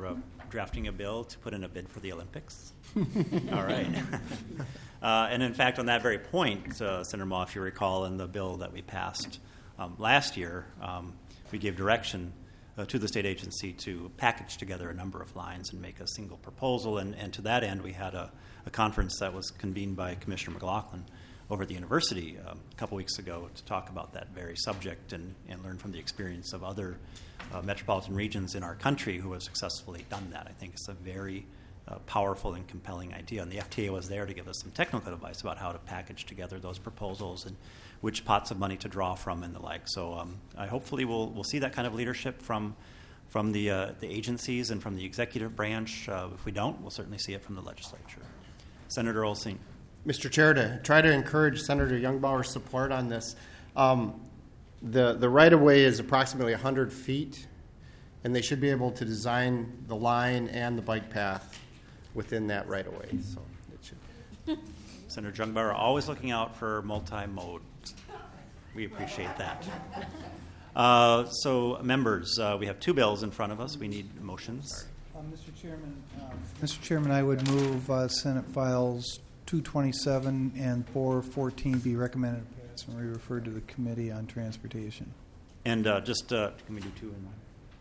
drafting a bill to put in a bid for the Olympics. All right. uh, and in fact, on that very point, uh, Senator Ma, if you recall, in the bill that we passed um, last year, um, we gave direction uh, to the state agency to package together a number of lines and make a single proposal. And, and to that end, we had a, a conference that was convened by Commissioner McLaughlin over at the university um, a couple weeks ago to talk about that very subject and, and learn from the experience of other uh, metropolitan regions in our country who have successfully done that. I think it's a very uh, powerful and compelling idea. And the F T A was there to give us some technical advice about how to package together those proposals and which pots of money to draw from and the like. So um, I hopefully we'll, we'll see that kind of leadership from from the, uh, the agencies and from the executive branch. Uh, if we don't, we'll certainly see it from the legislature. Senator Olsing. Mister Chair, to try to encourage Senator Youngbauer's support on this, um, the, the right-of-way is approximately one hundred feet, and they should be able to design the line and the bike path within that right-of-way. So it should. Senator Youngbauer, always looking out for multi-mode. We appreciate that. Uh, so, members, uh, we have two bills in front of us. We need motions. Uh, Mister Chairman, uh, Mister Chairman, I would move uh, Senate files two twenty-seven and four fourteen be recommended to pass and be referred to the Committee on Transportation. And uh, just, uh, can we do two in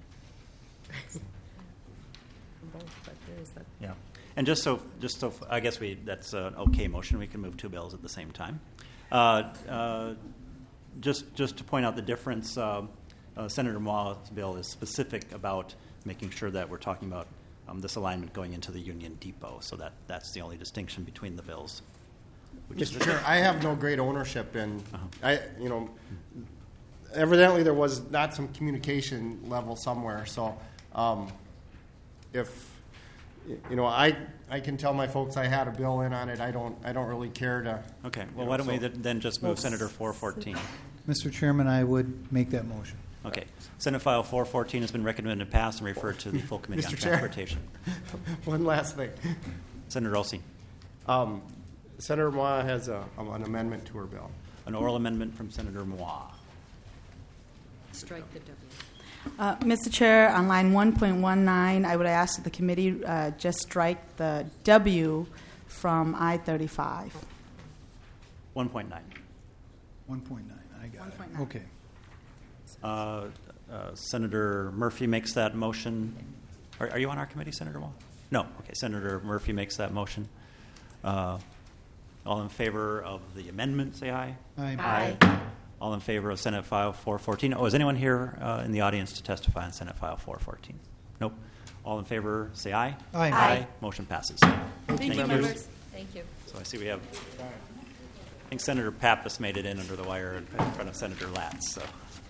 one? Yeah. And just so, just so, I guess we that's an okay motion. We can move two bills at the same time. Uh, uh, just, just to point out the difference, uh, uh, Senator Ma's bill is specific about making sure that we're talking about um, this alignment going into the Union Depot. So that, that's the only distinction between the bills. Mister Chair, I have no great ownership in. Uh-huh. I, you know, evidently there was not some communication level somewhere. So, um, if you know, I I can tell my folks I had a bill in on it. I don't I don't really care to. Okay. Well, you know, why don't so. we th- then just move Senator four fourteen? Mister Chairman, I would make that motion. Okay. Senate File four fourteen has been recommended to pass and referred to the full Committee on Mister Chair. Transportation. One last thing. Senator Olsing. Um, Senator Ma has a, an amendment to her bill. An oral amendment from Senator Moore. Strike the W. Uh, Mister Chair, on line one point one nine, I would ask that the committee uh, just strike the W from I thirty-five. one point nine. one point nine, I got one point nine. it. Okay. Uh, uh, Senator Murphy makes that motion. Are, are you on our committee, Senator Wall? No. Okay. Senator Murphy makes that motion. Uh, all in favor of the amendment, say aye. Aye. Aye. All in favor of Senate File four fourteen. Oh, is anyone here uh, in the audience to testify on Senate File four fourteen? Nope. All in favor, say aye. Aye. Aye. Motion passes. Thank, you, members. Thank you. So I see we have, I think Senator Pappas made it in under the wire in front of Senator Latz. So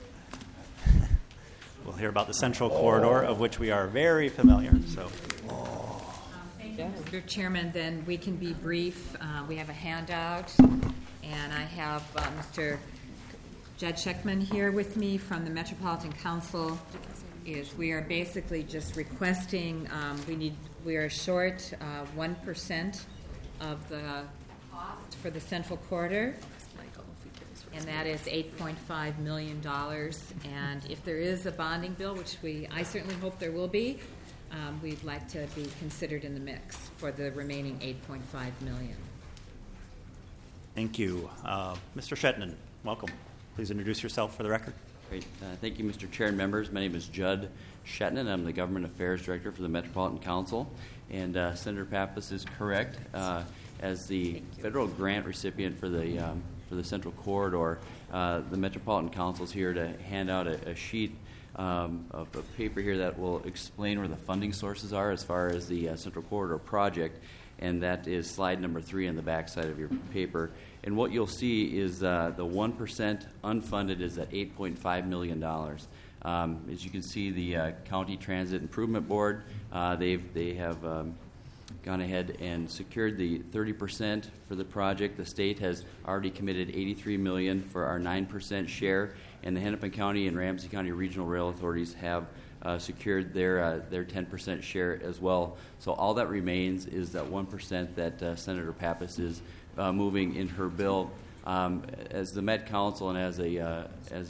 we'll hear about the Central Corridor, of which we are very familiar. So. Thank you, Mister Chairman. Then we can be brief. Uh, we have a handout, and I have uh, Mister Judd Scheckman here with me from the Metropolitan Council. Is we are basically just requesting. Um, we need. We are short uh, one percent of the cost for the Central Corridor, and that is eight point five million dollars. And if there is a bonding bill, which we, I certainly hope there will be, um, we'd like to be considered in the mix for the remaining eight point five million dollars. Thank you. Uh, Mister Shetman, welcome. Please introduce yourself for the record. Great. Uh, thank you, Mister Chair and members. My name is Judd Shetman. I'm the Government Affairs Director for the Metropolitan Council. And uh, Senator Pappas is correct. Uh, as the federal grant recipient for the um, for the Central Corridor, uh, the Metropolitan Council is here to hand out a, a sheet um, of, of paper here that will explain where the funding sources are as far as the uh, Central Corridor project. And that is slide number three on the back side of your paper. And what you'll see is uh, the one percent unfunded is at eight point five million dollars. Um, as you can see, the uh, County Transit Improvement Board, uh, they've, they have um, gone ahead and secured the thirty percent for the project. The state has already committed eighty-three million dollars for our nine percent share, and the Hennepin County and Ramsey County Regional Rail Authorities have Uh, secured their uh, their ten percent share as well. So all that remains is that one percent that uh, Senator Pappas is uh, moving in her bill. Um, as the Met Council and as a uh, as a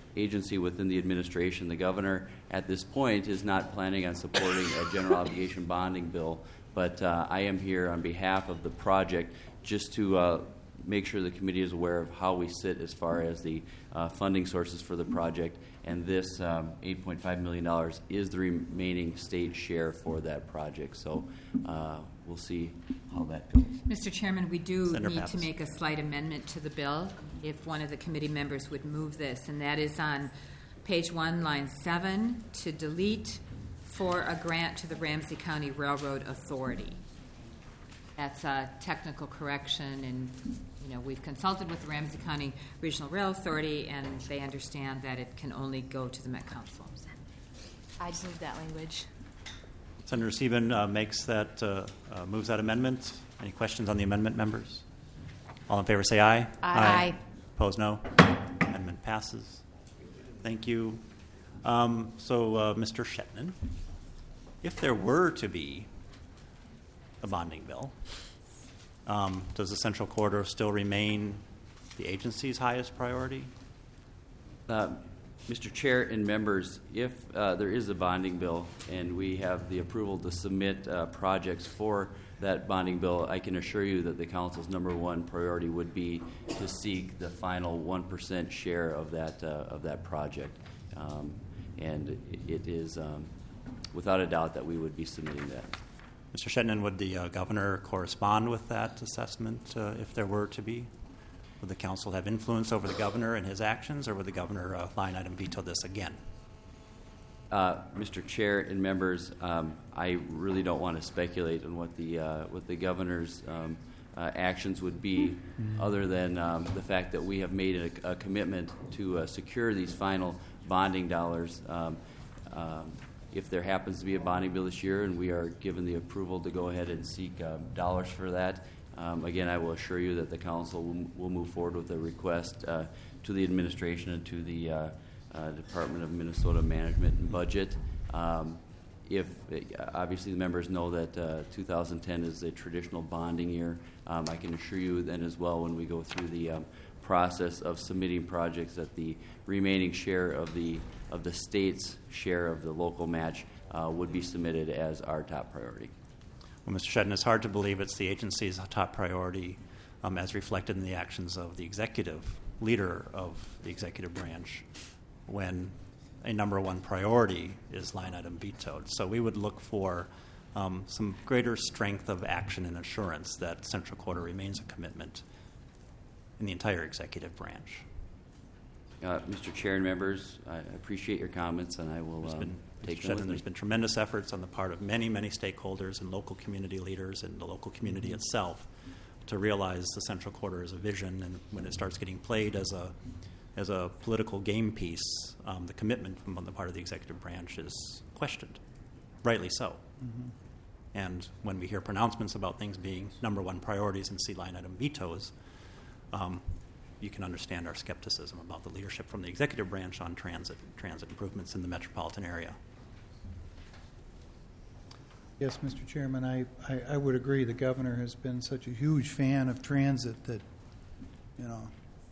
agency within the administration. The governor, at this point, is not planning on supporting a general obligation bonding bill, but uh, I am here on behalf of the project just to uh, make sure the committee is aware of how we sit as far as the uh, funding sources for the project, and this um, eight point five million dollars is the remaining state share for that project. So uh, we'll see how that goes. Mister Chairman, we do Senator need Pappas. to make a slight amendment to the bill if one of the committee members would move this, and that is on page one, line seven, to delete for a grant to the Ramsey County Railroad Authority. That's a technical correction, and you know we've consulted with the Ramsey County Regional Rail Authority, and they understand that it can only go to the Met Council. I just moved that language. Senator Sieben uh, makes that, uh, uh, moves that amendment. Any questions on the amendment, members? All in favor say aye. Aye. Opposed, no. Amendment passes. Thank you. Um, so, uh, Mister Shetman, if there were to be a bonding bill, um, does the Central Corridor still remain the agency's highest priority? Uh, Mister Chair and members, if uh, there is a bonding bill and we have the approval to submit uh, projects for that bonding bill, I can assure you that the council's number one priority would be to seek the final one percent share of that uh, of that project, um, and it is um, without a doubt that we would be submitting that. Mister Shetman, would the uh, governor correspond with that assessment uh, if there were to be? Would the council have influence over the governor and his actions, or would the governor uh, line item veto this again? Uh, Mister Chair and members, um, I really don't want to speculate on what the uh, what the governor's um, uh, actions would be, mm-hmm. other than um, the fact that we have made a, a commitment to uh, secure these final bonding dollars. Um, um, if there happens to be a bonding bill this year and we are given the approval to go ahead and seek uh, dollars for that, um, again, I will assure you that the council will, will move forward with a request uh, to the administration and to the uh, uh, Department of Minnesota Management and Budget. Um, if obviously the members know that uh, two thousand ten is a traditional bonding year, um, I can assure you then as well when we go through the um, process of submitting projects that the remaining share of the of the state's share of the local match uh, would be submitted as our top priority. Well, Mister Shetton, it's hard to believe it's the agency's top priority um, as reflected in the actions of the executive leader of the executive branch when a number one priority is line item vetoed. So we would look for um, some greater strength of action and assurance that Central Corridor remains a commitment in the entire executive branch. Uh, Mister Chair and members, I appreciate your comments, and I will um, take them with me. There's been tremendous efforts on the part of many, many stakeholders and local community leaders and the local community mm-hmm. itself to realize the Central Corridor as a vision, and when it starts getting played as a as a political game piece, um, the commitment from on the part of the executive branch is questioned, rightly so. Mm-hmm. And when we hear pronouncements about things being number one priorities and see line item vetoes, um, you can understand our skepticism about the leadership from the executive branch on transit transit improvements in the metropolitan area. Yes, Mister Chairman, I, I, I would agree. The governor has been such a huge fan of transit that, you know,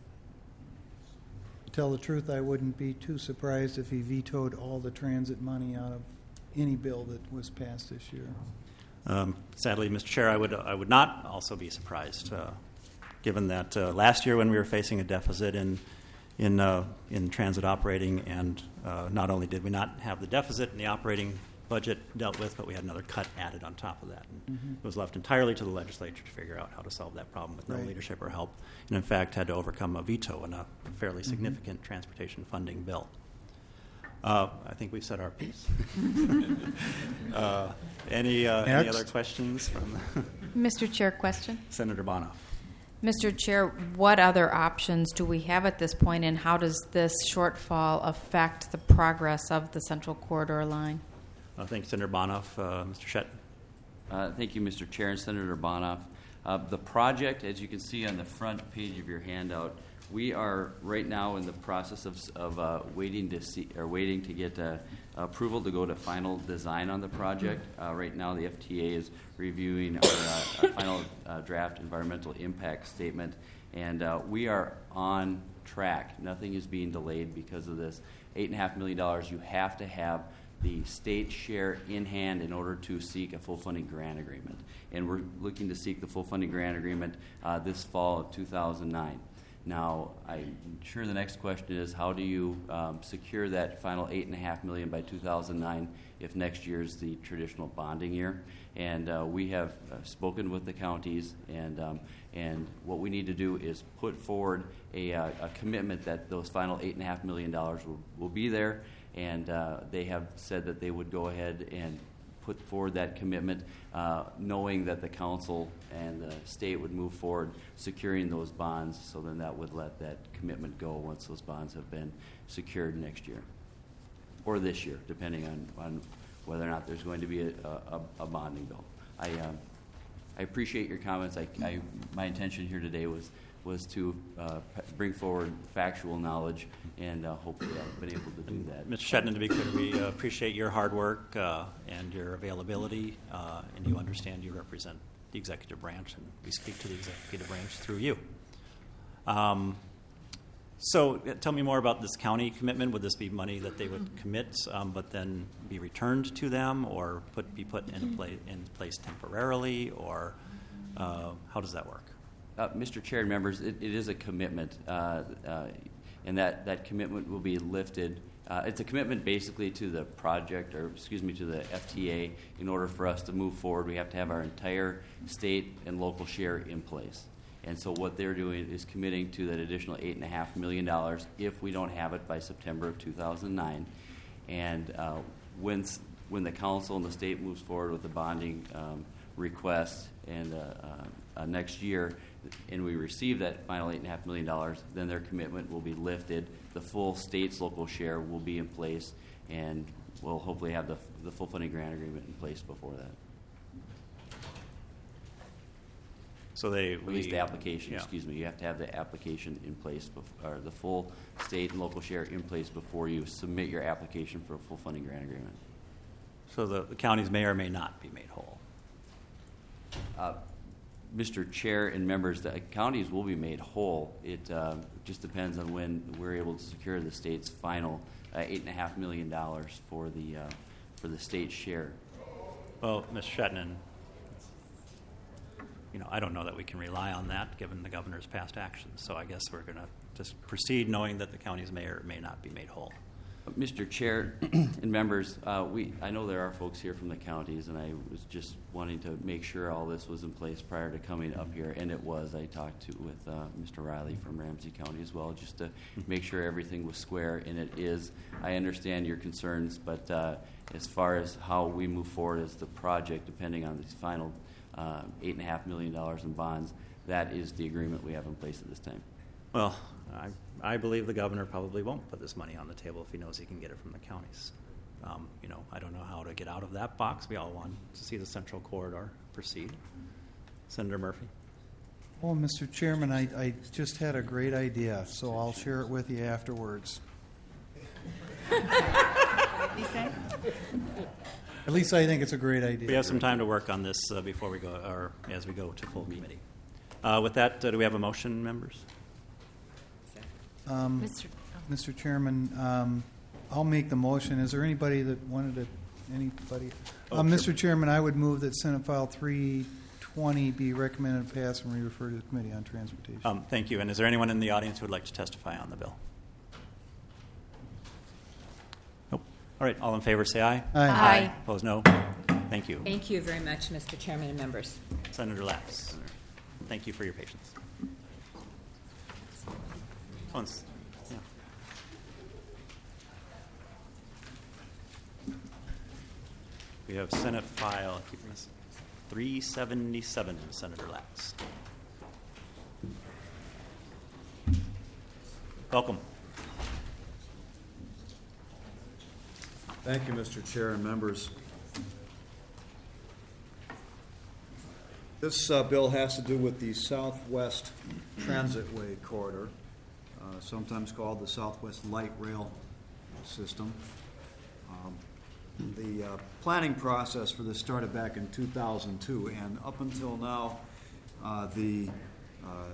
to tell the truth, I wouldn't be too surprised if he vetoed all the transit money out of any bill that was passed this year. Um, sadly, Mister Chair, I would I would not also be surprised, uh, given that uh, last year when we were facing a deficit in in uh, in transit operating, and uh, not only did we not have the deficit in the operating budget dealt with, but we had another cut added on top of that. And mm-hmm. It was left entirely to the legislature to figure out how to solve that problem with no right. leadership or help, and in fact had to overcome a veto in a fairly mm-hmm. significant transportation funding bill. Uh, I think we've said our piece. uh, any uh, any other questions from Mister Chair, question? Senator Bonoff. Mister Chair, what other options do we have at this point, and how does this shortfall affect the progress of the Central Corridor line? Uh, thank you, Senator Bonoff. Uh, Mister Shetton. Uh, thank you, Mister Chair and Senator Bonoff. Uh, the project, as you can see on the front page of your handout, we are right now in the process of, of uh, waiting to see or waiting to get uh, approval to go to final design on the project. Uh, right now, the F T A is reviewing our, uh, our final uh, draft environmental impact statement, And uh, we are on track. Nothing is being delayed because of this. eight point five million dollars, you have to have the state share in hand in order to seek a full funding grant agreement. And we're looking to seek the full funding grant agreement uh, this fall of two thousand nine. Now, I'm sure the next question is, how do you um, secure that final eight point five million dollars by two thousand nine if next year is the traditional bonding year? And uh, we have uh, spoken with the counties, and um, and what we need to do is put forward a, uh, a commitment that those final eight point five million dollars will, will be there, and uh, they have said that they would go ahead and put forward that commitment, uh, knowing that the council and the state would move forward securing those bonds, so then that would let that commitment go once those bonds have been secured next year or this year, depending on, on whether or not there's going to be a, a, a bonding bill. I, um, I appreciate your comments. I, I, my intention here today was was to uh, bring forward factual knowledge, and uh, hopefully I've been able to do that. Mister Shetland, to be clear, we uh, appreciate your hard work uh, and your availability, uh, and you understand you represent the executive branch, and we speak to the executive branch through you. Um, so uh, tell me more about this county commitment. Would this be money that they would commit um, but then be returned to them, or put, be put in, pla- in place temporarily, or uh, how does that work? Uh, Mister Chair and members, it, it is a commitment, uh, uh, and that, that commitment will be lifted. Uh, it's a commitment basically to the project, or excuse me, to the F T A. In order for us to move forward, we have to have our entire state and local share in place. And so what they're doing is committing to that additional eight point five million dollars if we don't have it by September of two thousand nine. And uh, when, when the council and the state moves forward with the bonding um, request and uh, uh, uh, next year, and we receive that final eight point five million dollars, then their commitment will be lifted. The full state's local share will be in place, and we'll hopefully have the, the full funding grant agreement in place before that. So they At least we- the application, yeah. excuse me. You have to have the application in place, bef- or the full state and local share in place before you submit your application for a full funding grant agreement. So the, the counties may or may not be made whole. Uh, Mister Chair and members, the counties will be made whole. It uh, just depends on when we're able to secure the state's final uh, eight and a half million dollars for the uh, for the state's share. Well, Mister Shetland, you know, I don't know that we can rely on that given the governor's past actions. So I guess we're going to just proceed knowing that the counties may or may not be made whole. Mister Chair and members, uh, we I know there are folks here from the counties, and I was just wanting to make sure all this was in place prior to coming up here, and it was. I talked to with uh, Mister Riley from Ramsey County as well, just to make sure everything was square, and it is. I understand your concerns, but uh, as far as how we move forward as the project, depending on these final uh, eight and a half million dollars in bonds, that is the agreement we have in place at this time. Well, I, I believe the governor probably won't put this money on the table if he knows he can get it from the counties. Um, you know, I don't know how to get out of that box. We all want to see the Central Corridor proceed. Senator Murphy. Oh, Mister Chairman, I, I just had a great idea, so I'll share it with you afterwards. At least I think it's a great idea. We have some time to work on this uh, before we go, or as we go to full committee. Uh, with that, uh, do we have a motion, members? Um, Mister Mister Chairman, um, I'll make the motion. Is there anybody that wanted to, anybody? Oh, Uh, sure. Mister Chairman, I would move that Senate File three twenty be recommended to pass and re-refer to the Committee on Transportation. Um, thank you. And is there anyone in the audience who would like to testify on the bill? Nope. All right. All in favor, say aye. Aye. Aye. Opposed, no. Thank you. Thank you very much, Mister Chairman and members. Senator Laps. Thank you for your patience. Once, yeah. We have Senate file, keep this, three seventy-seven, Senator Laps. Welcome. Thank you, Mister Chair and members. This uh, bill has to do with the Southwest Transitway Corridor, uh, sometimes called the Southwest Light Rail System. Um, the uh, planning process for this started back in two thousand two, and up until now, uh, the uh,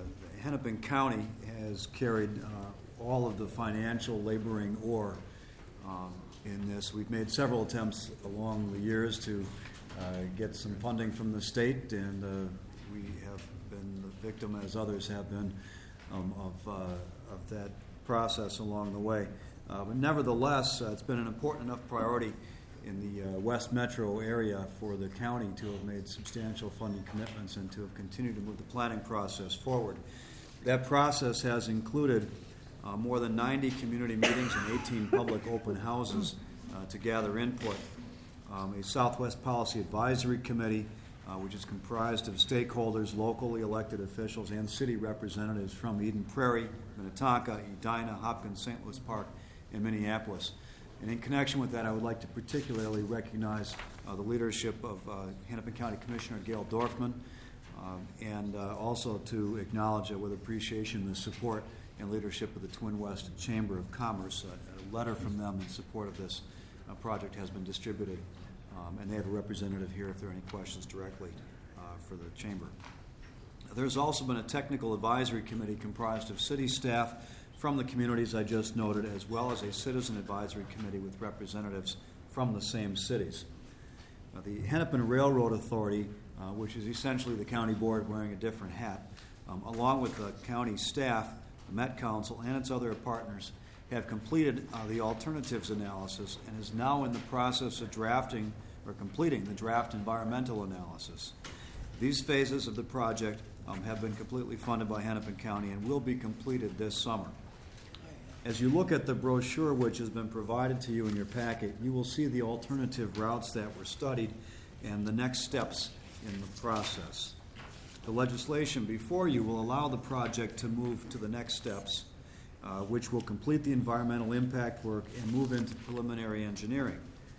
Hennepin County has carried uh, all of the financial laboring oar um, in this. We've made several attempts along the years to uh, get some funding from the state, and uh, we have been the victim, as others have been, um, of, uh, of that process along the way. Uh, but nevertheless, uh, it's been an important enough priority in the uh, West Metro area for the county to have made substantial funding commitments and to have continued to move the planning process forward. That process has included uh, more than ninety community meetings and eighteen public open houses uh, to gather input, um, a Southwest Policy Advisory Committee, uh, which is comprised of stakeholders, locally elected officials, and city representatives from Eden Prairie, Minnetonka, Edina, Hopkins, Saint Louis Park, and Minneapolis. And in connection with that, I would like to particularly recognize uh, the leadership of uh, Hennepin County Commissioner Gail Dorfman, uh, and uh, also to acknowledge uh, with appreciation the support and leadership of the Twin West Chamber of Commerce. Uh, a letter from them in support of this uh, project has been distributed, um, and they have a representative here if there are any questions directly uh, for the Chamber. There's also been a technical advisory committee comprised of city staff from the communities I just noted, as well as a citizen advisory committee with representatives from the same cities. Uh, the Hennepin Railroad Authority, uh, which is essentially the county board wearing a different hat, um, along with the county staff, the Met Council, and its other partners, have completed uh, the alternatives analysis and is now in the process of drafting or completing the draft environmental analysis. These phases of the project um, have been completely funded by Hennepin County and will be completed this summer. As you look at the brochure which has been provided to you in your packet, you will see the alternative routes that were studied and the next steps in the process. The legislation before you will allow the project to move to the next steps, uh, which will complete the environmental impact work and move into preliminary engineering.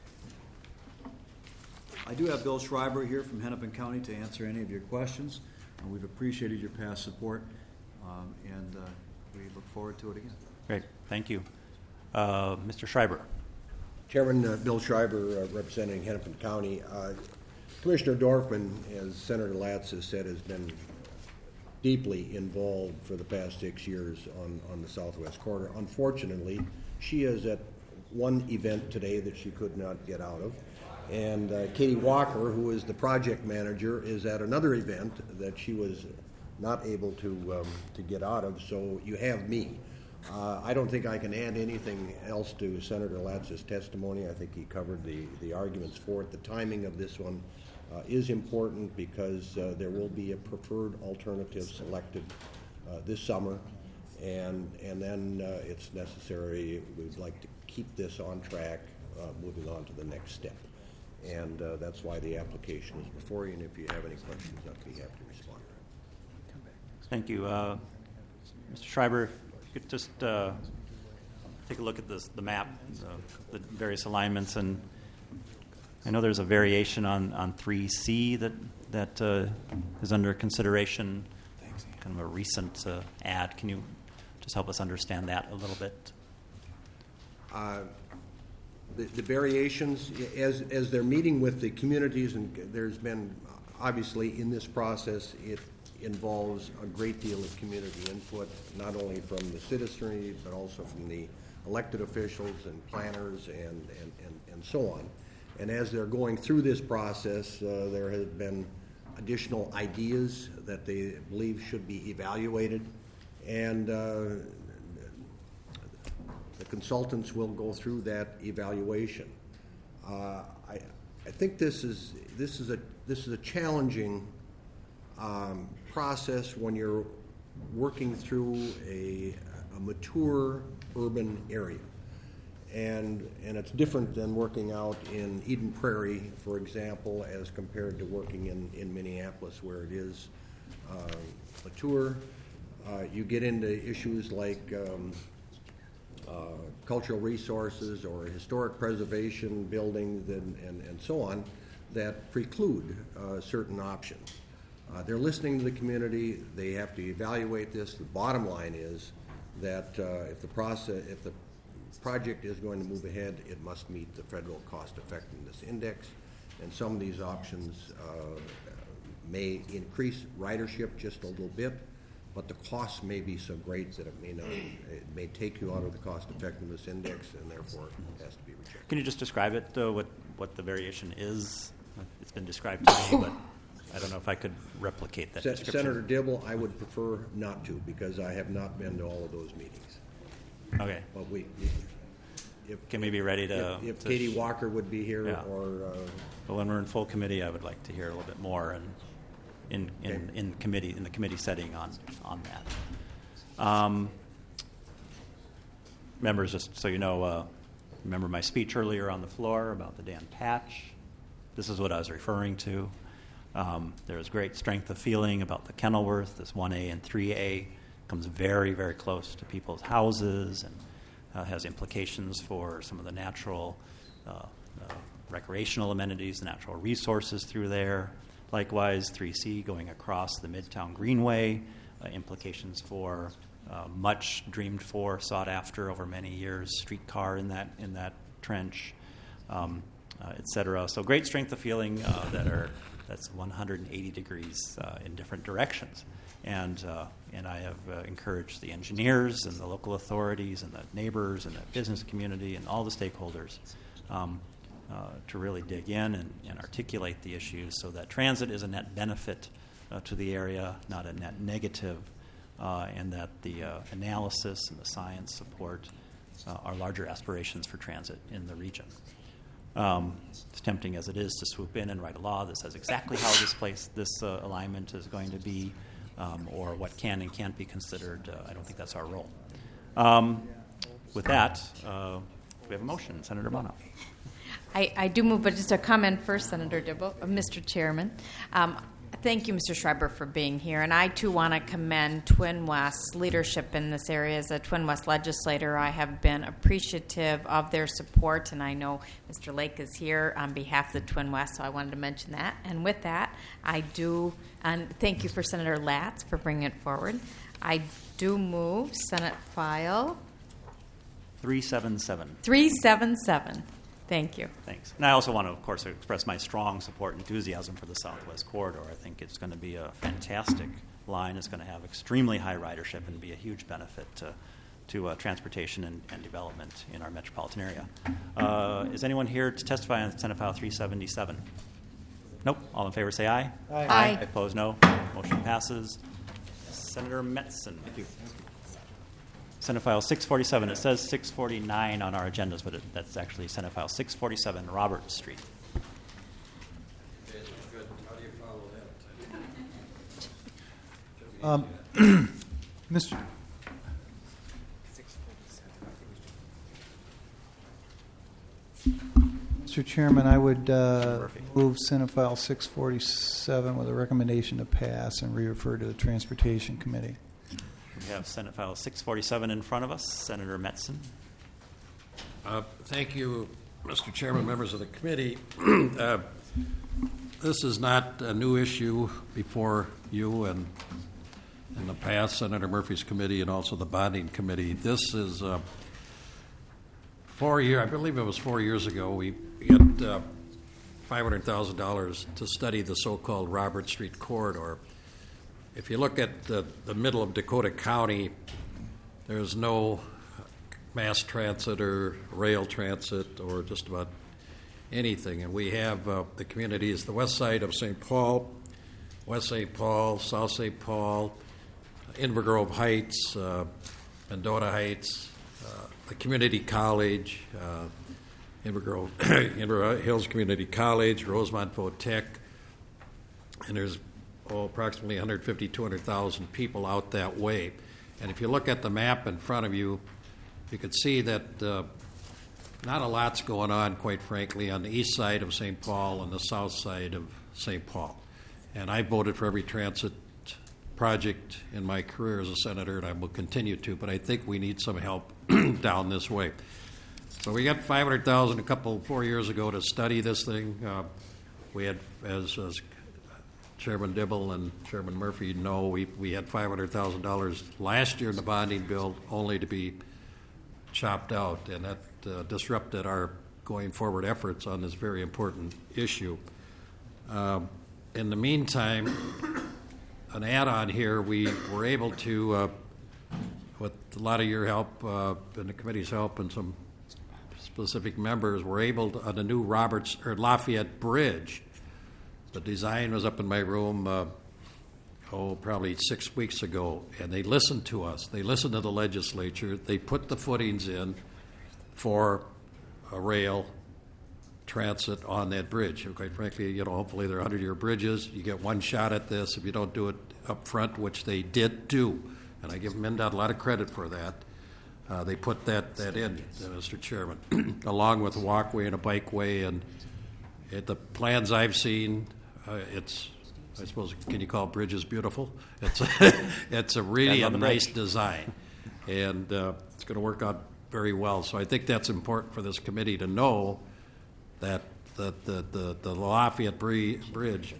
I do have Bill Schreiber here from Hennepin County to answer any of your questions. Uh, we've appreciated your past support, um, and uh, we look forward to it again. Great, thank you. Uh, Mister Schreiber. Chairman uh, Bill Schreiber, uh, representing Hennepin County. Uh, Commissioner Dorfman, as Senator Latz has said, has been deeply involved for the past six years on, on the Southwest Corridor. Unfortunately, she is at one event today that she could not get out of. And uh, Katie Walker, who is the project manager, is at another event that she was not able to, um, to get out of. So you have me. Uh, I don't think I can add anything else to Senator Latz's testimony. I think he covered the, the arguments for it. The timing of this one uh, is important because uh, there will be a preferred alternative selected uh, this summer, and and then uh, it's necessary. We'd like to keep this on track, uh, moving on to the next step, and uh, that's why the application is before you. And if you have any questions, I'd be happy to respond. Thank you, uh, Mister Schreiber. Could just uh, take a look at this, the map, the, the various alignments, and I know there's a variation on, on three C that that uh, is under consideration, kind of a recent uh, ad. Can you just help us understand that a little bit? Uh, the, the variations, as as they're meeting with the communities, and there's been obviously in this process, it involves a great deal of community input, not only from the citizenry, but also from the elected officials and planners and, and, and, and so on. And as they're going through this process, uh, there have been additional ideas that they believe should be evaluated, and uh, the consultants will go through that evaluation. Uh, I, I think this is this is a this is a challenging Um, process when you're working through a, a mature urban area, and and it's different than working out in Eden Prairie, for example, as compared to working in, in Minneapolis, where it is uh, mature. Uh, you get into issues like um, uh, cultural resources or historic preservation buildings and, and, and so on that preclude uh, certain options. Uh, they're listening to the community. They have to evaluate this. The bottom line is that uh, if the process, if the project is going to move ahead, it must meet the federal cost effectiveness index. And some of these options uh, may increase ridership just a little bit, but the cost may be so great that it may not, it may take you out of the cost effectiveness index, and therefore it has to be rejected. Can you just describe it, uh, what, what the variation is? It's been described to me, but I don't know if I could replicate that Se- description. Senator Dibble, I would prefer not to, because I have not been to all of those meetings. Okay. But we, if, Can we be ready to? if, if to Katie sh- Walker would be here, Yeah. or uh, But when we're in full committee, I would like to hear a little bit more and in in, Okay. in committee in the committee setting on on that. Um, members, just so you know, uh, remember my speech earlier on the floor about the Dan Patch. This is what I was referring to. Um, there is great strength of feeling about the Kenilworth. This one A and three A comes very, very close to people's houses and uh, has implications for some of the natural uh, uh, recreational amenities, the natural resources through there. Likewise, three C going across the Midtown Greenway, uh, implications for uh, much dreamed for, sought after over many years, streetcar in that in that trench, um, uh, et cetera. So great strength of feeling uh, that are that's one hundred eighty degrees uh, in different directions. And uh, and I have uh, encouraged the engineers and the local authorities and the neighbors and the business community and all the stakeholders um, uh, to really dig in and, and articulate the issues so that transit is a net benefit uh, to the area, not a net negative, uh, and that the uh, analysis and the science support uh, our larger aspirations for transit in the region. Um, as tempting as it is to swoop in and write a law that says exactly how this place, this uh, alignment is going to be, um, or what can and can't be considered, uh, I don't think that's our role. Um, with that, uh, we have a motion. Senator Bono. I, I do move, but just a comment first, Senator Dibble, uh, Mister Chairman. Um, Thank you, Mister Schreiber, for being here. And I, too, want to commend Twin West's leadership in this area. As a Twin West legislator, I have been appreciative of their support, and I know Mister Lake is here on behalf of the Twin West, so I wanted to mention that. And with that, I do, and thank you for Senator Latz for bringing it forward. I do move Senate File three seventy-seven. three seventy-seven. Thank you. Thanks. And I also want to, of course, express my strong support and enthusiasm for the Southwest Corridor. I think it's going to be a fantastic line. It's going to have extremely high ridership and be a huge benefit to, to uh, transportation and, and development in our metropolitan area. Uh, is anyone here to testify on Senate File three seventy-seven? Nope. All in favor say aye. Aye. Aye. Opposed, no. Motion passes. Senator Metzen. Thank you. Senate File six forty-seven. It says six forty-nine on our agendas, but it, that's actually Senate File six forty-seven, Robert Street. Um, Mister Mister Chairman, I would uh, move Senate File six forty-seven with a recommendation to pass and re-refer to the Transportation Committee. We have Senate File six forty-seven in front of us. Senator Metzen. Uh, thank you, Mister Chairman, members of the committee. uh, this is not a new issue before you and in the past, Senator Murphy's committee and also the bonding committee. This is uh, four years, I believe it was four years ago, we had uh, five hundred thousand dollars to study the so-called Robert Street corridor. If you look at the, the middle of Dakota County, there's no mass transit or rail transit or just about anything. And we have uh, the communities, the west side of Saint Paul, West Saint Paul, South Saint Paul, Inver Grove Heights, uh, Mendota Heights, uh, the community college, uh, Inver Grove, Inver Hills Community College, Rosemont Vo-Tech, and there's oh, approximately one hundred fifty, two hundred thousand people out that way. And if you look at the map in front of you, you can see that uh, not a lot's going on, quite frankly, on the east side of Saint Paul and the south side of Saint Paul. And I voted for every transit project in my career as a senator, and I will continue to, but I think we need some help down this way. So we got five hundred thousand dollars a couple, four years ago to study this thing. Uh, we had, as, as Chairman Dibble and Chairman Murphy know, we, we had five hundred thousand dollars last year in the bonding bill only to be chopped out, and that uh, disrupted our going forward efforts on this very important issue. Um, in the meantime, an add-on here, we were able to, uh, with a lot of your help uh, and the committee's help and some specific members, were able to, on the new Roberts or Lafayette Bridge. The design was up in my room, uh, oh, probably six weeks ago, and they listened to us. They listened to the legislature. They put the footings in for a rail transit on that bridge. And quite frankly, you know, hopefully they're hundred-year bridges. You get one shot at this if you don't do it up front, which they did do, and I give MnDOT a lot of credit for that. Uh, they put that, that in, uh, Mister Chairman, along with a walkway and a bikeway, and it, the plans I've seen, uh, it's, I suppose, can you call bridges beautiful? It's it's a really a nice design, and uh, it's going to work out very well. So I think that's important for this committee to know that the the, the, the Lafayette Bridge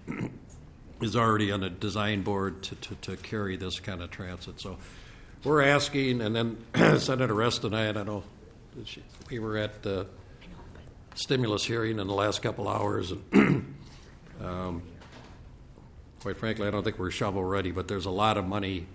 is already on a design board to, to, to carry this kind of transit. So we're asking, and then Senator Rest and I, and I know she, we were at the stimulus hearing in the last couple hours, and um, quite frankly, I don't think we're shovel ready, but there's a lot of money,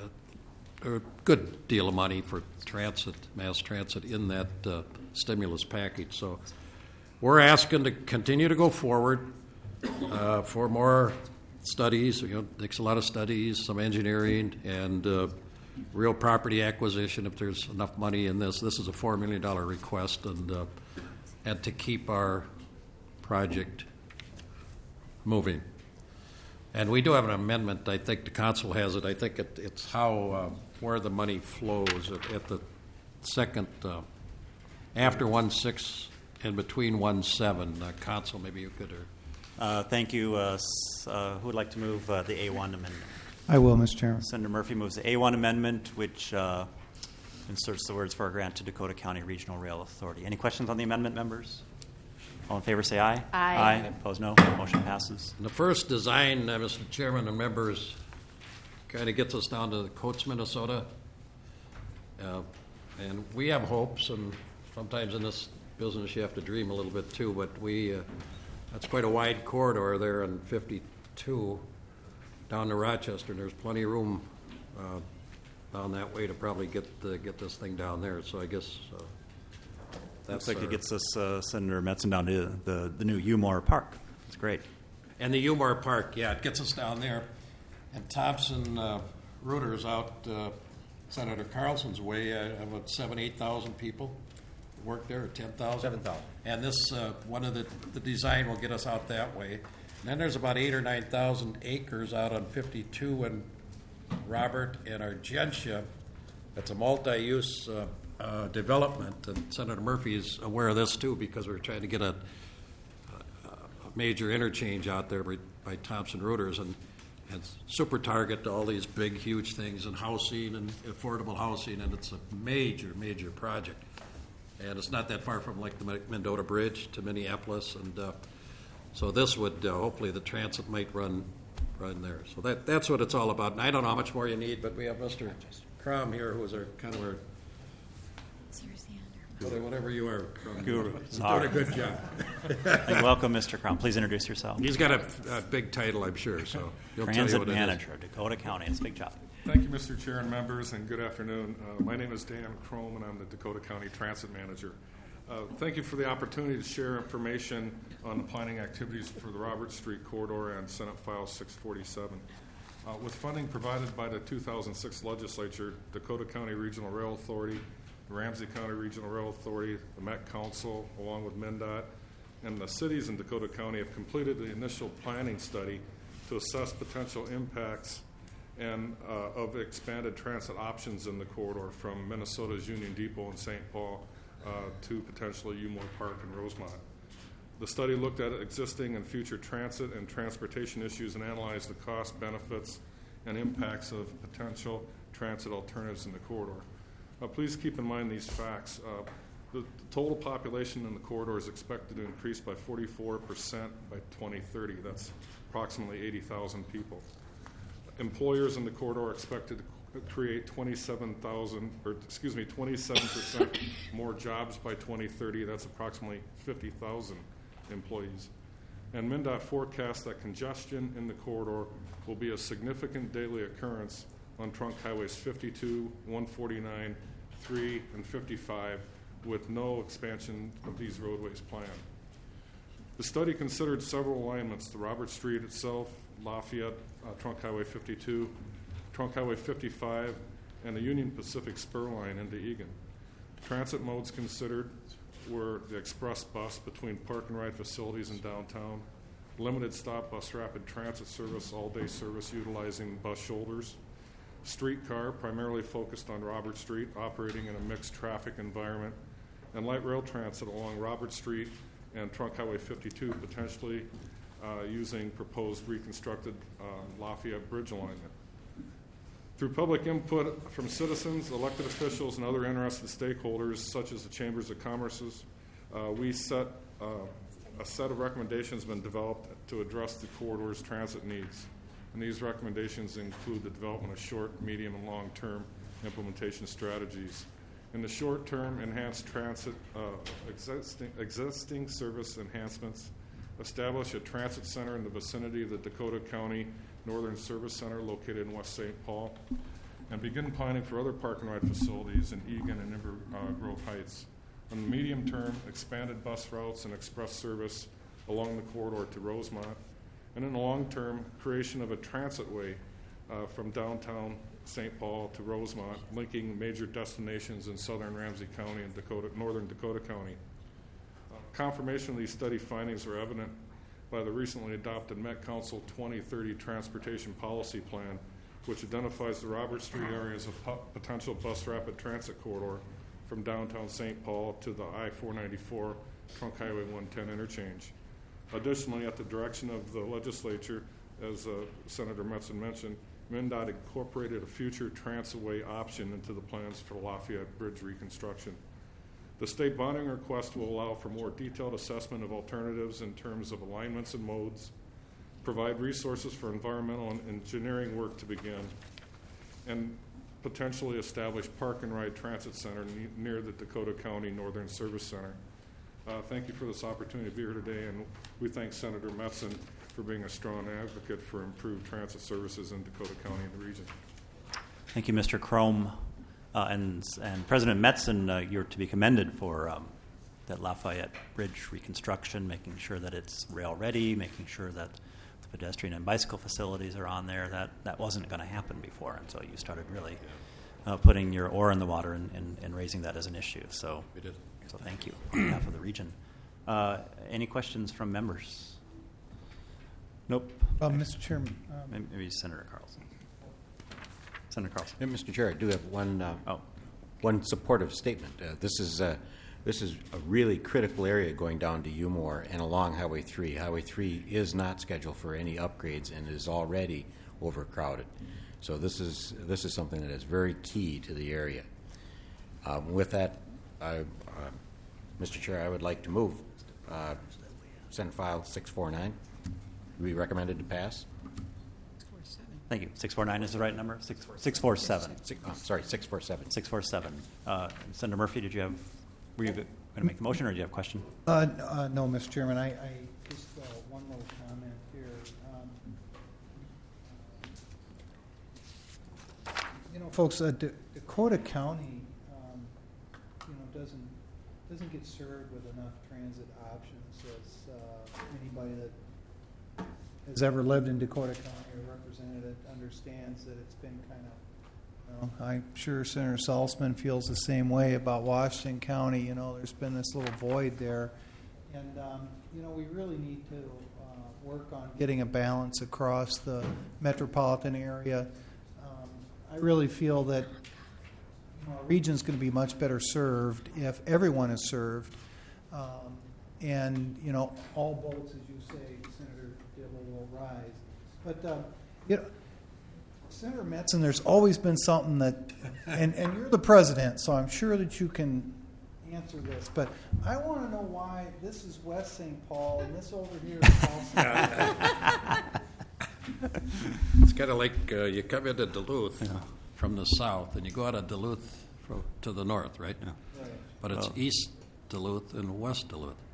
uh, a good deal of money for transit, mass transit in that uh, stimulus package. So we're asking to continue to go forward uh, for more studies. You know, it takes a lot of studies, some engineering, and uh, real property acquisition if there's enough money in this. This is a four million dollars request, and uh, and to keep our project moving. And we do have an amendment. I think the council has it. I think it, it's how uh, where the money flows at, at the second uh, after one six and between one seven. Uh, council, maybe you could. Or uh, thank you. Uh, s- uh, who would like to move uh, the A one amendment? I will, Mister Chairman. Senator Murphy moves the A one amendment, which uh, inserts the words for a grant to Dakota County Regional Rail Authority. Any questions on the amendment, members? All in favor, say aye. Aye. Aye. Opposed, no. Motion passes. the first design, uh, Mister Chairman and members, kind of gets us down to Coates, Minnesota. Uh, and we have hopes, and sometimes in this business you have to dream a little bit too, but we, uh, that's quite a wide corridor there on fifty-two down to Rochester, and there's plenty of room uh, down that way to probably get uh, get this thing down there. So I guess uh, that's Looks like our, it gets us, uh, Senator Metzen, down to the, the new Umore Park. It's great. And the Umore Park, yeah, it gets us down there. And Thompson uh, Reuters out uh, Senator Carlson's way, uh, about seven, eight thousand people work there, or ten thousand. Seven thousand. And this uh, one of the the design will get us out that way. And then there's about eight or nine thousand acres out on fifty-two and Robert and Argentia. That's a multi-use uh, uh, development, and Senator Murphy is aware of this too because we're trying to get a, a, a major interchange out there by, by Thomson Reuters and, and super target to all these big, huge things and housing and affordable housing, and it's a major, major project. And it's not that far from like the Mendota Bridge to Minneapolis, and uh, so this would, uh, hopefully the transit might run run there. So that that's what it's all about. And I don't know how much more you need, but we have Mister Crom here, who is our kind of our, whatever, whatever you are, Crom. Guru. He's All doing right. a good job. And welcome, Mister Crom. Please introduce yourself. He's got a, a big title, I'm sure, so he'll tell you Transit what it is. Manager, Dakota County. It's a big job. Thank you, Mister Chair and members, and good afternoon. Uh, my name is Dan Crom, and I'm the Dakota County Transit Manager. Uh, thank you for the opportunity to share information on the planning activities for the Robert Street Corridor and Senate File six forty-seven. Uh, with funding provided by the two thousand six legislature, Dakota County Regional Rail Authority, the Ramsey County Regional Rail Authority, the Met Council, along with MnDOT, and the cities in Dakota County have completed the initial planning study to assess potential impacts and uh, of expanded transit options in the corridor from Minnesota's Union Depot and Saint Paul uh, to potentially Umore Park and Rosemont. The study looked at existing and future transit and transportation issues and analyzed the costs, benefits, and impacts of potential transit alternatives in the corridor. Uh, please keep in mind these facts. Uh, the, the total population in the corridor is expected to increase by forty-four percent by twenty thirty. That's approximately eighty thousand people. Employers in the corridor are expected to create twenty-seven thousand, or excuse me, twenty-seven percent more jobs by twenty thirty. That's approximately fifty thousand employees. and MnDOT forecasts that congestion in the corridor will be a significant daily occurrence on trunk highways fifty-two, one forty-nine, three, and fifty-five, with no expansion of these roadways planned. The study considered several alignments: the Robert Street itself, Lafayette, uh, Trunk Highway fifty-two, Trunk Highway fifty-five, and the Union Pacific spur line into Eagan. Transit modes considered were the express bus between park and ride facilities in downtown, limited stop bus rapid transit service, all-day service utilizing bus shoulders, streetcar primarily focused on Robert Street, operating in a mixed traffic environment, and light rail transit along Robert Street and Trunk Highway fifty-two, potentially uh, using proposed reconstructed uh, Lafayette Bridge alignment. Through public input from citizens, elected officials, and other interested stakeholders, such as the Chambers of Commerce's, uh, we set uh, a set of recommendations have been developed to address the corridor's transit needs. And these recommendations include the development of short, medium, and long-term implementation strategies. In the short term, enhanced transit, uh, existing, existing service enhancements, establish a transit center in the vicinity of the Dakota County Northern Service Center located in West Saint Paul, and begin planning for other park and ride facilities in Eagan and Inver uh, Grove Heights. In the medium term, expanded bus routes and express service along the corridor to Rosemont, and in the long term, creation of a transit way uh, from downtown Saint Paul to Rosemont, linking major destinations in southern Ramsey County and Dakota, northern Dakota County. Uh, confirmation of these study findings are evident by the recently adopted Met Council twenty thirty Transportation Policy Plan, which identifies the Robert Street area as a po- potential bus rapid transit corridor from downtown Saint Paul to the I four ninety-four Trunk Highway one ten interchange. Additionally, at the direction of the legislature, as uh, Senator Metzen mentioned, MnDOT incorporated a future transitway option into the plans for the Lafayette Bridge reconstruction. The state bonding request will allow for more detailed assessment of alternatives in terms of alignments and modes, provide resources for environmental and engineering work to begin, and potentially establish park and ride transit center ne- near the Dakota County Northern Service Center. Uh, thank you for this opportunity to be here today, and we thank Senator Metzen for being a strong advocate for improved transit services in Dakota County and the region. Thank you, Mister Chrome. Uh, and, and President Metzen, uh, you're to be commended for um, that Lafayette Bridge reconstruction, making sure that it's rail ready, making sure that the pedestrian and bicycle facilities are on there. That, that wasn't going to happen before, and so you started really uh, putting your oar in the water and, and, and raising that as an issue. So, we did. So thank you on behalf of the region. Uh, any questions from members? Nope. Uh, Mister Chairman. Um, Maybe Senator Carlson. Senator Carlson. Yeah, Mister Chair, I do have one uh, oh. one supportive statement. Uh, this is uh, this is a really critical area going down to Umore and along Highway three. Highway three is not scheduled for any upgrades and is already overcrowded. So this is this is something that is very key to the area. Um, with that, I, uh, Mister Chair, I would like to move uh, Senate File six forty-nine. Be recommended to pass. Thank you. six forty-nine is the right number? six forty-seven. Six, oh, sorry, six forty-seven. six forty-seven. Uh, Senator Murphy, did you have, were you going to make the motion or do you have a question? Uh, uh, no, Mister Chairman. I, I just uh, one little comment here. Um, you know, folks, uh, D- Dakota County, um, you know, doesn't doesn't get served with enough transit options. As uh, anybody that has ever lived in Dakota County or represented it understands that it's been kind of, you know, I'm sure Senator Salzman feels the same way about Washington County. You know, there's been this little void there. And, um, you know, we really need to uh, work on getting a balance across the metropolitan area. Um, I really feel that, you know, our region's going to be much better served if everyone is served. Um, and, you know, all boats, as you say, Senator Dibble, will rise. But, uh, you know, Senator Metzen, there's always been something that, and, and you're the president, so I'm sure that you can answer this, but I want to know why this is West Saint Paul and this over here is South Saint Paul. It's kind of like uh, you come into Duluth yeah. from the south, and you go out of Duluth from, to the north, right? Yeah. Right. But it's well, East Duluth and West Duluth.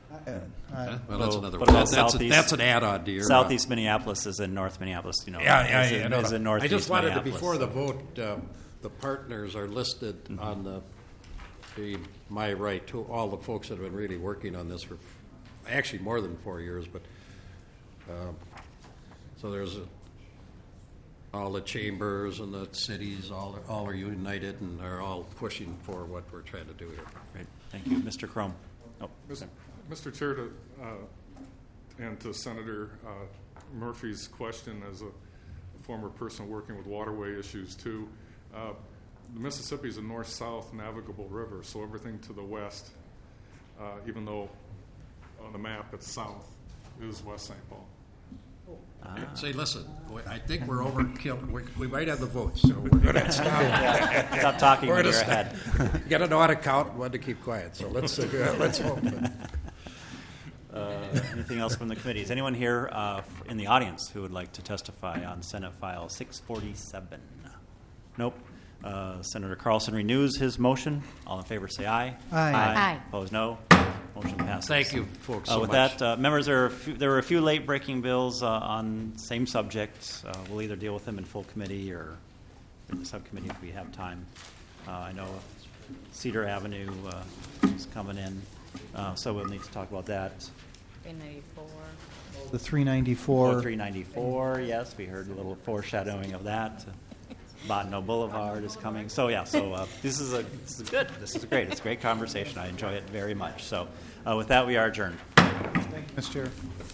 Uh, Well, that's Oh, another what one. about That- that's a- southeast- that's an add-on to your, uh, Southeast Minneapolis is in North Minneapolis, you know. Yeah, yeah, is yeah. in, no, is no. in I Northeast just wanted to, Minneapolis. before the vote, um, the partners are listed Mm-hmm. on the, the, my right, to all the folks that have been really working on this for, actually more than four years, but, um, so there's a, all the chambers and the cities, all, all are united and are all pushing for what we're trying to do here. Great, thank you. Mister Crum. Oh, Mister Chair, to, uh, and to Senator uh, Murphy's question, as a former person working with waterway issues too, uh, the Mississippi is a north-south navigable river, so everything to the west, uh, even though on the map it's south, is West Saint Paul. Say, listen, boy, I think we're overkill. We, we might have the votes, so we're going to stop. Stop talking We're when gonna you're stop. ahead. You got to know how to count and when to keep quiet. So let's uh, let's hope. Uh, anything else from the committee? Is anyone here uh, in the audience who would like to testify on Senate File six forty-seven? Nope. Uh, Senator Carlson renews his motion. All in favor say aye. Aye. Aye. Aye. Opposed, no. Motion passes. Thank you, folks, Uh, so with much. that, uh, members, there, are a few, there were a few late-breaking bills uh, on same subject. Uh, we'll either deal with them in full committee or in the subcommittee if we have time. Uh, I know Cedar Avenue uh, is coming in, uh, so we'll need to talk about that. three ninety-four. The three ninety-four. Oh, three ninety-four, yes, we heard a little foreshadowing of that. Botno Boulevard is coming. So, yeah, so uh, this is a this is good. This is great. It's a great conversation. I enjoy it very much. So, uh, with that, we are adjourned. Thank you, Mister Chair.